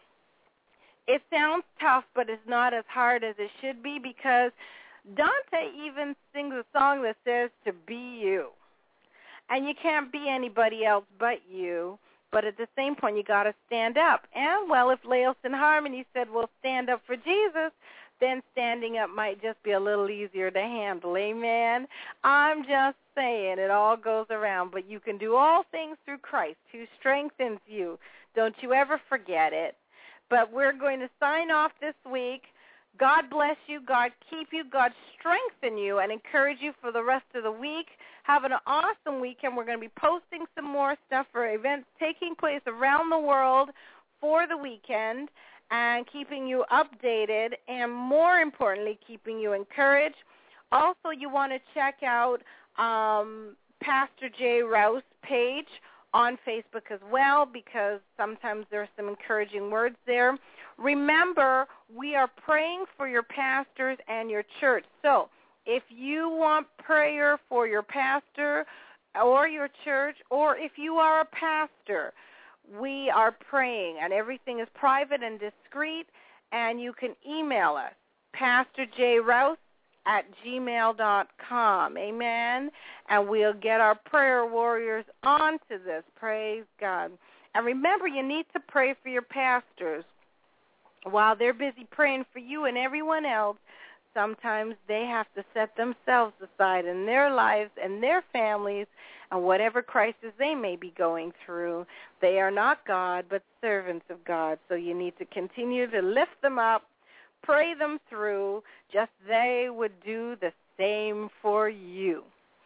it sounds tough, but it's not as hard as it should be, because Dante even sings a song that says to be you. And you can't be anybody else but you, but at the same point you got to stand up. And, well, if Laos and Harmony said, well, stand up for Jesus, then standing up might just be a little easier to handle, amen? I'm just saying it all goes around, but you can do all things through Christ who strengthens you. Don't you ever forget it. But we're going to sign off this week. God bless you, God keep you, God strengthen you, and encourage you for the rest of the week. Have an awesome weekend. We're going to be posting some more stuff for events taking place around the world for the weekend and keeping you updated and, more importantly, keeping you encouraged. Also, you want to check out um, Pastor Jay Rouse page on Facebook as well, because sometimes there are some encouraging words there. Remember, we are praying for your pastors and your church. So if you want prayer for your pastor or your church, or if you are a pastor, we are praying, and everything is private and discreet, and you can email us, Pastor J Rouse at gmail dot com, amen, and we'll get our prayer warriors onto this, praise God. And remember, you need to pray for your pastors. While they're busy praying for you and everyone else, sometimes they have to set themselves aside in their lives and their families and whatever crisis they may be going through. They are not God, but servants of God, so you need to continue to lift them up, pray them through, just they would do the same for you.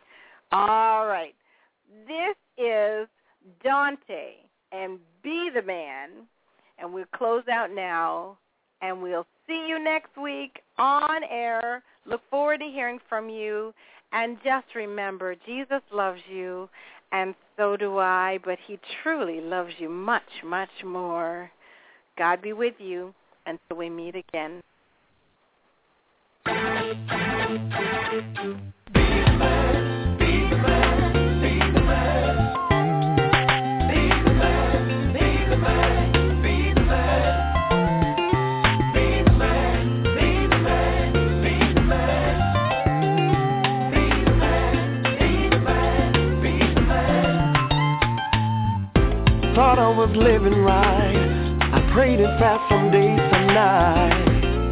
All right. This is Dante and Be the Man, and we'll close out now, and we'll see you next week on air. Look forward to hearing from you, and just remember, Jesus loves you, and so do I, but he truly loves you much, much more. God be with you until we meet again. Thought I was living right. I prayed and fasted some days and nights.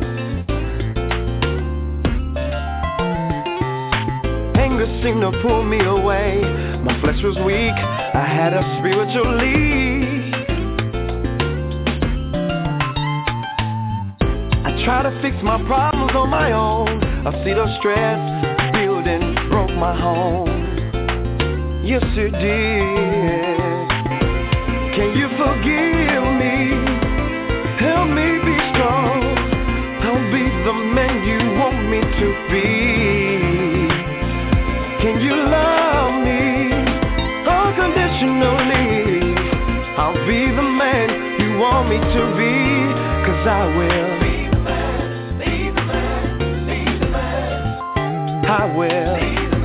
Anger seemed to pull me away. My flesh was weak. I had a spiritual leak. I tried to fix my problems on my own. A seed of stress building broke my home. Yes, it did. Can you forgive me? Help me be strong. I'll be the man you want me to be. Can you love me unconditionally? I'll be the man you want me to be, 'cause I will. Be the man, be the man, be the man. I will.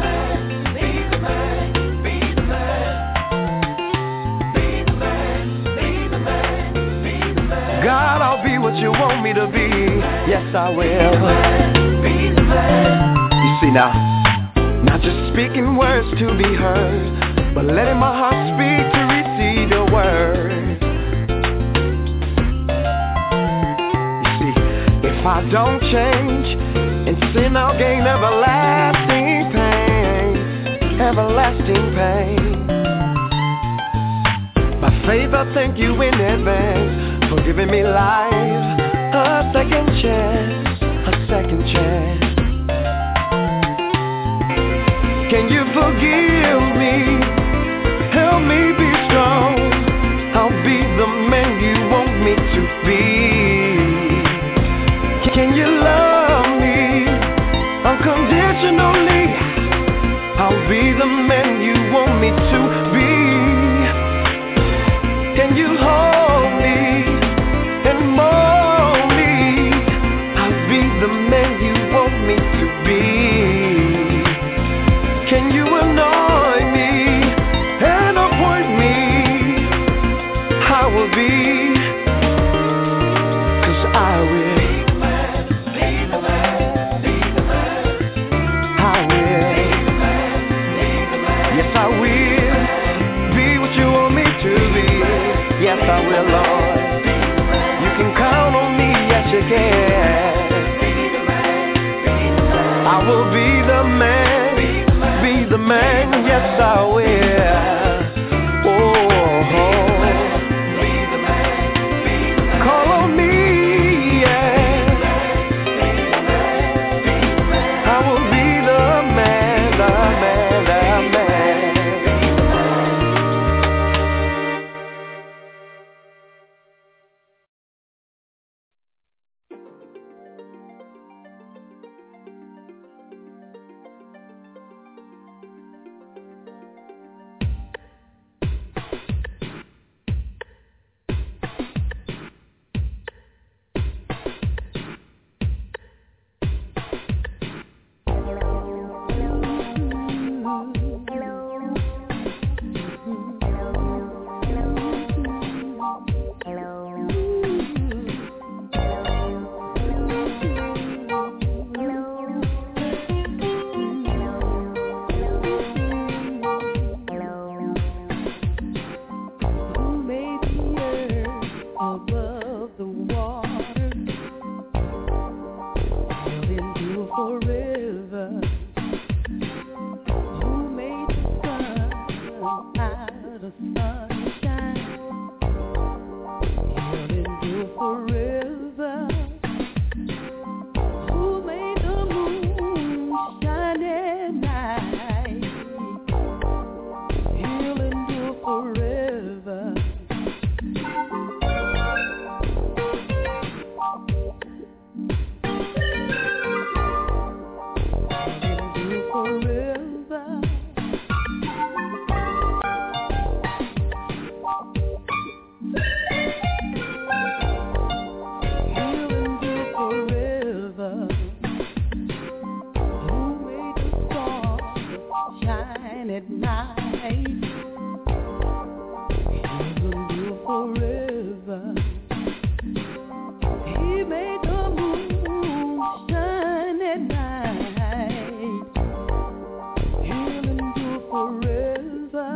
God, I'll be what you want me to be. Yes, I will. Be the man, be the man. You see now, not just speaking words to be heard, but letting my heart speak to receive the word. You see, if I don't change and sin I'll gain everlasting pain, everlasting pain. By faith I thank you in advance for giving me life, a second chance, a second chance. Can you forgive me? Help me be strong. I'll be the man you want me to be. Can you love me unconditionally? I'll be the man you want me to be. Can you hold me and mold me? I'll be the man you want me to be. Can you anoint me and appoint me? I will be, 'cause I will. Be the man, be the man, be the man. I will. Be the man, be the man. Yes, I will. Be what you want me to be. Yes, I will, Lord. Be the man. You can count on me, yes, you can. Be the man, be the man. I will be the man, be the man, be the man. Yes, I will. Oh. Call on me, yeah. I will be the man, the man, the man.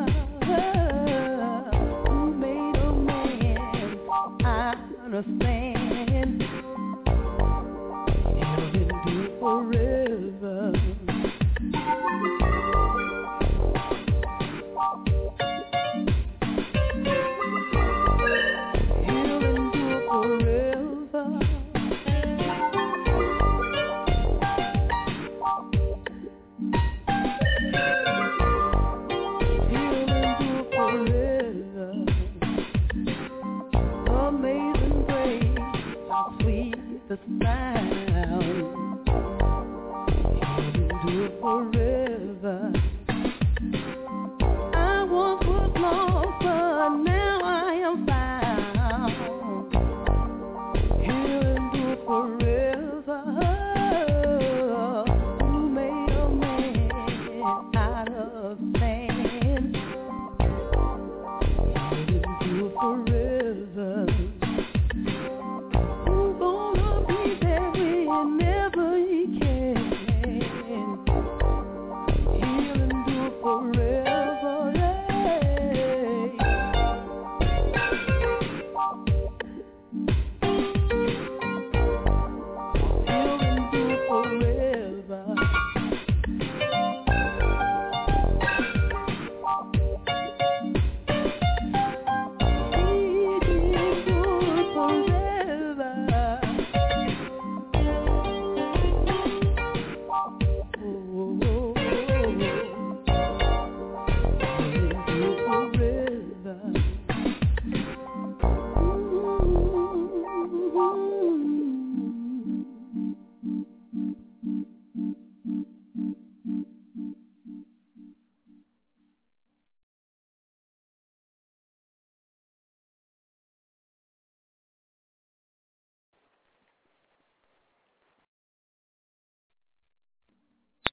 Understand.